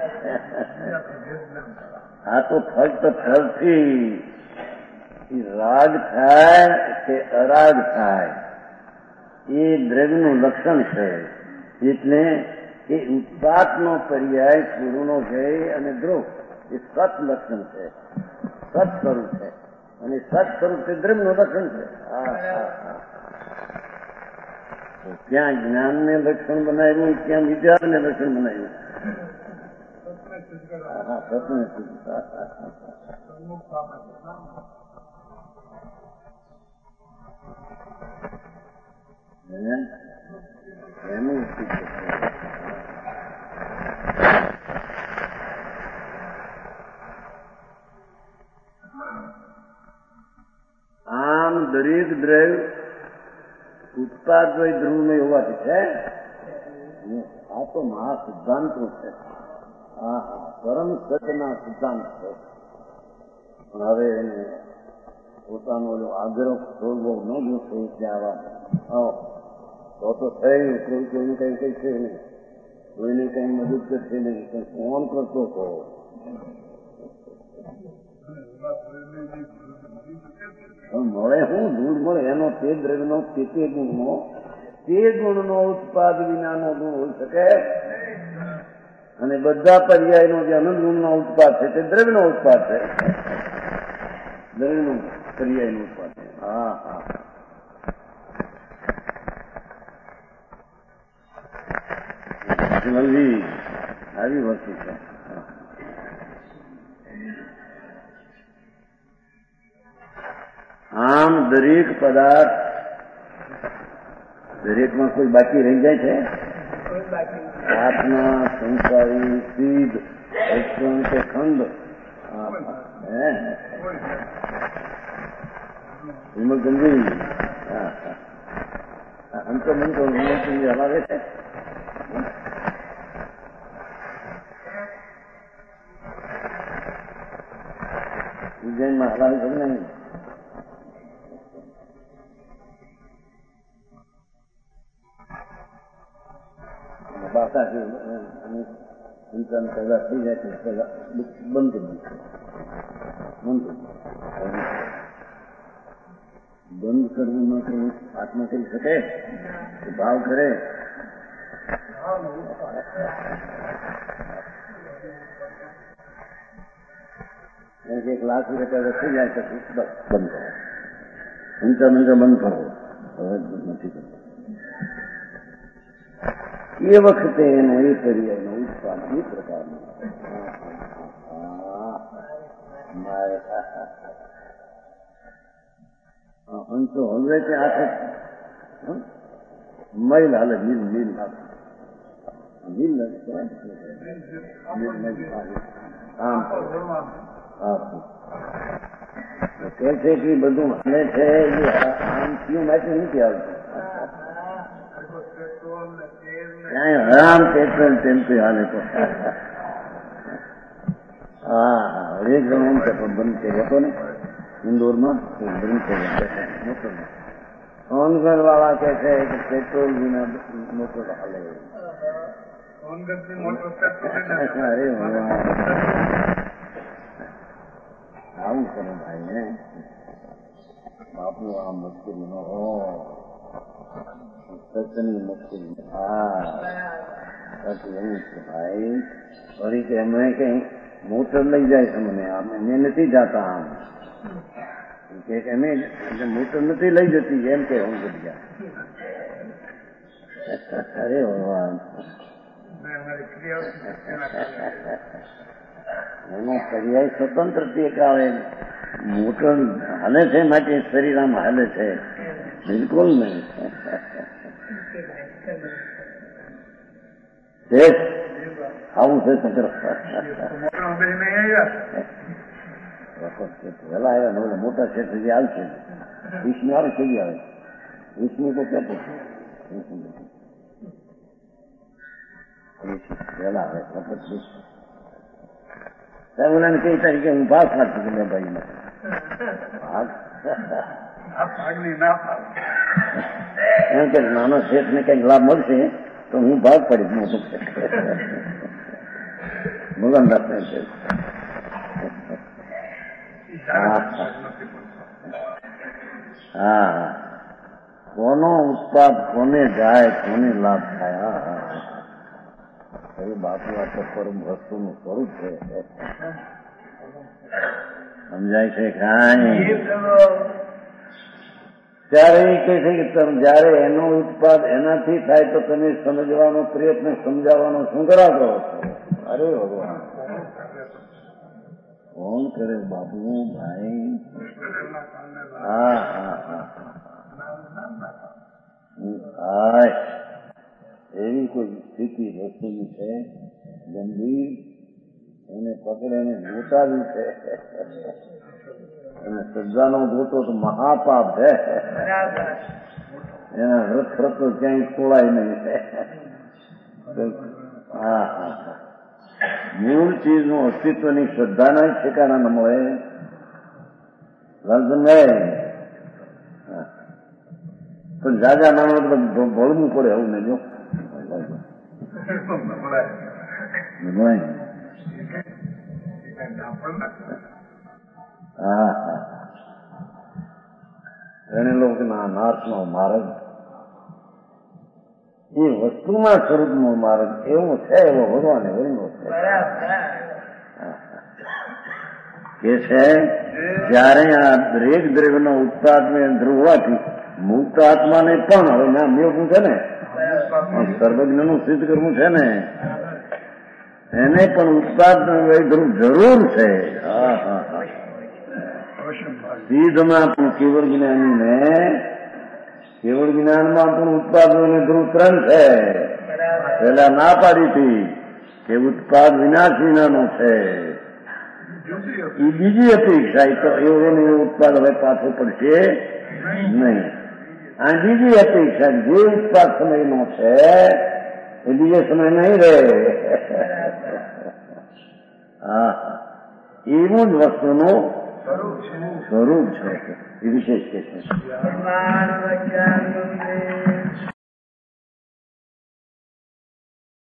આ તો ફક્ત ફળથી રાગ થાય કે અરાગ થાય એ દ્રવ્યનું લક્ષણ છે. એટલે એ ઉત્પાદનો પર્યાય પૂર્વનો જય અને દ્રોહ એ સત લક્ષણ છે. સત સ્વરૂપ છે અને સત સ્વરૂપ તે દ્રવ્યનું લક્ષણ છે. હા હા હા ક્યાં જ્ઞાનને લક્ષણ બનાવ્યું ક્યાં વિદ્યાને લક્ષણ બનાવ્યું. હા સતને એનું આમ દરેક દ્રવ્ય ઉત્પાદ ધ્રુવ નહીં હોવાથી છે. આ તો મહા સિદ્ધાંતો છે. હા હા પરમ સત્યના સિદ્ધાંત છે. પણ હવે એને પોતાનો આગ્રહ છોડવો ન જોશે એટલે આવા તો તો થયું કોઈ કોઈને કઈ કઈ છે નહીં, કોઈને કઈ મદદ કરશે નહીં. કઈ ફોન કરતો હતો મળે શું દૂર મળે એનો તે દ્રવ્યનો તે તે ગુણનો તે ગુણનો ઉત્પાદ વિનાનો ગુણ હોઈ શકે. અને બધા પર્યાયનો જે અનંત ગુણનો ઉત્પાદ છે તે દ્રવ્યનો ઉત્પાદ છે. દ્રવ્યનો પર્યાયનો ઉત્પાદ છે. હા હા આવી વસ્તુ છે. આમ દરેક પદાર્થ દરેકમાં કોઈ બાકી રહી જાય છે. આત્મા સંસારી સિદ્ધ અક્ષણ કે ખંડ એમાં ગંભીર અંતો મંતો હલાવે છે. ઉજ્જૈનમાં હલાવી શકે નહીં. બાકા સંચાલન પેદા થઈ જાય છે બંધ કરી બંધ બંધ કરવું ન કરવું આત્મા કરી શકે ભાવ કરે. એક લાખ રૂપિયા થઈ જાય પછી બસ બંધ કરો. સંચાલન બંધ કરો. હવે નથી કરવું. એ વખતે એનો એ પર્યાયનો ઉત્પાદ એ પ્રકારનો અંતો હવે તે આખે મૈલ હાલે મિલ મિલ હાલે મિલ આમ કે છે કે બધું હાલે છે આમ કયું માટે નથી આવતું. ક્યાંય હરામ પેટ્રોલ ટેમ્પી હાલે તો હા હા એક જણ એમ કે બંધ કરી હતો ને ઇન્દોરમાં બંધ કરી સોનગઢ વાળા કે છે કે પેટ્રોલ વિના મોટર હાલે. અરે આવું કરે ભાઈ ને બાપુ આ મુશ્કેલી નો હો સત્સંગની મુશ્કેલી. હા પછી એવું છે ભાઈ ફરી કે એમણે કઈ મોટર લઈ જાય છે મને અમે નથી જતા આમ કે અમે મોટર નથી લઈ જતી એમ કે હું કરી ગયા. અરે ભગવાન એનો પર્યાય સ્વતંત્ર ટેક આવે મોટર હાલે છે માટે શરીર આમ હાલે છે બિલકુલ નહીં. આવું છે શંકર પેલા આવ્યા મોટા છે સુધી આવશે વીસમી આવે સુધી આવે વીસમી તો કેટલું પેલા આવે વખત વીસ ઓલાને કઈ તારીખે હું ભાગ નાખી મેં ભાઈ એમ કે નાનો શેઠ ને કઈક લાભ મળશે તો હું ભાગ પડીશ મોટું ભગવાન દાસ છે. હા કોનો ઉત્પાદ કોને જાય કોને લાભ થાય. હા હા બાપુ આ તો પરમ વસ્તુનું સ્વરૂપ છે સમજાય છે કાંઈ. ત્યારે એ કહે છે કે તમે જયારે એનો ઉત્પાદ એનાથી થાય તો તમે સમજવાનો પ્રયત્ન સમજાવવાનો શું કરાવો છો. અરે ભગવાન કોણ કરે બાપુ ભાઈ. હા હા હા એવી કોઈ સ્થિતિ રસ્તીની છે ગંભીર એને પકડે એને ગોટાવી છે અને શ્રદ્ધાનો ગોટો તો મહાપાપ છે એના વ્રત વ્રત ક્યાંય ખોળાય નહીં. હા હા મૂળ ચીજનું અસ્તિત્વની શ્રદ્ધાના ઠેકાણા ન મળે સમજાય પણ જાજા માણસ ભળવું પડે એવું ને જો હા હા એને લોકોના નાશનો માર્ગ એ વસ્તુના સ્વરૂપનો માર્ગ એવો છે એવો ભગવાને વર્ણો છે કે છે જયારે આ દરેક દ્રવ્યના ઉત્પાદને ધ્રુવ હોવાથી મુક્ત આત્માને પણ હવે ના મેળવું છે ને સર્વજ્ઞનું સિદ્ધ કરવું છે ને એને પણ ઉત્પાદ જરૂર છે. હા હા હા સિદ્ધમાં પણ કેવળ જ્ઞાનીને કેવળ જ્ઞાનમાં પણ ઉત્પાદનોને ધ્રુવ ત્રણ છે. પેલા ના પાડી હતી કે ઉત્પાદ વિનાશ વિનાનો છે એ બીજી અપેક્ષા તો એવો ને એવો ઉત્પાદ હવે પાછો પડશે નહીં. આ બીજી અપેક્ષા જે ઉત્પાદ સમયનો છે એ બીજે સમય નહીં રહે. હા એવું જ વસ્તુનું સ્વરૂપ છે એ વિશેષ કે છે.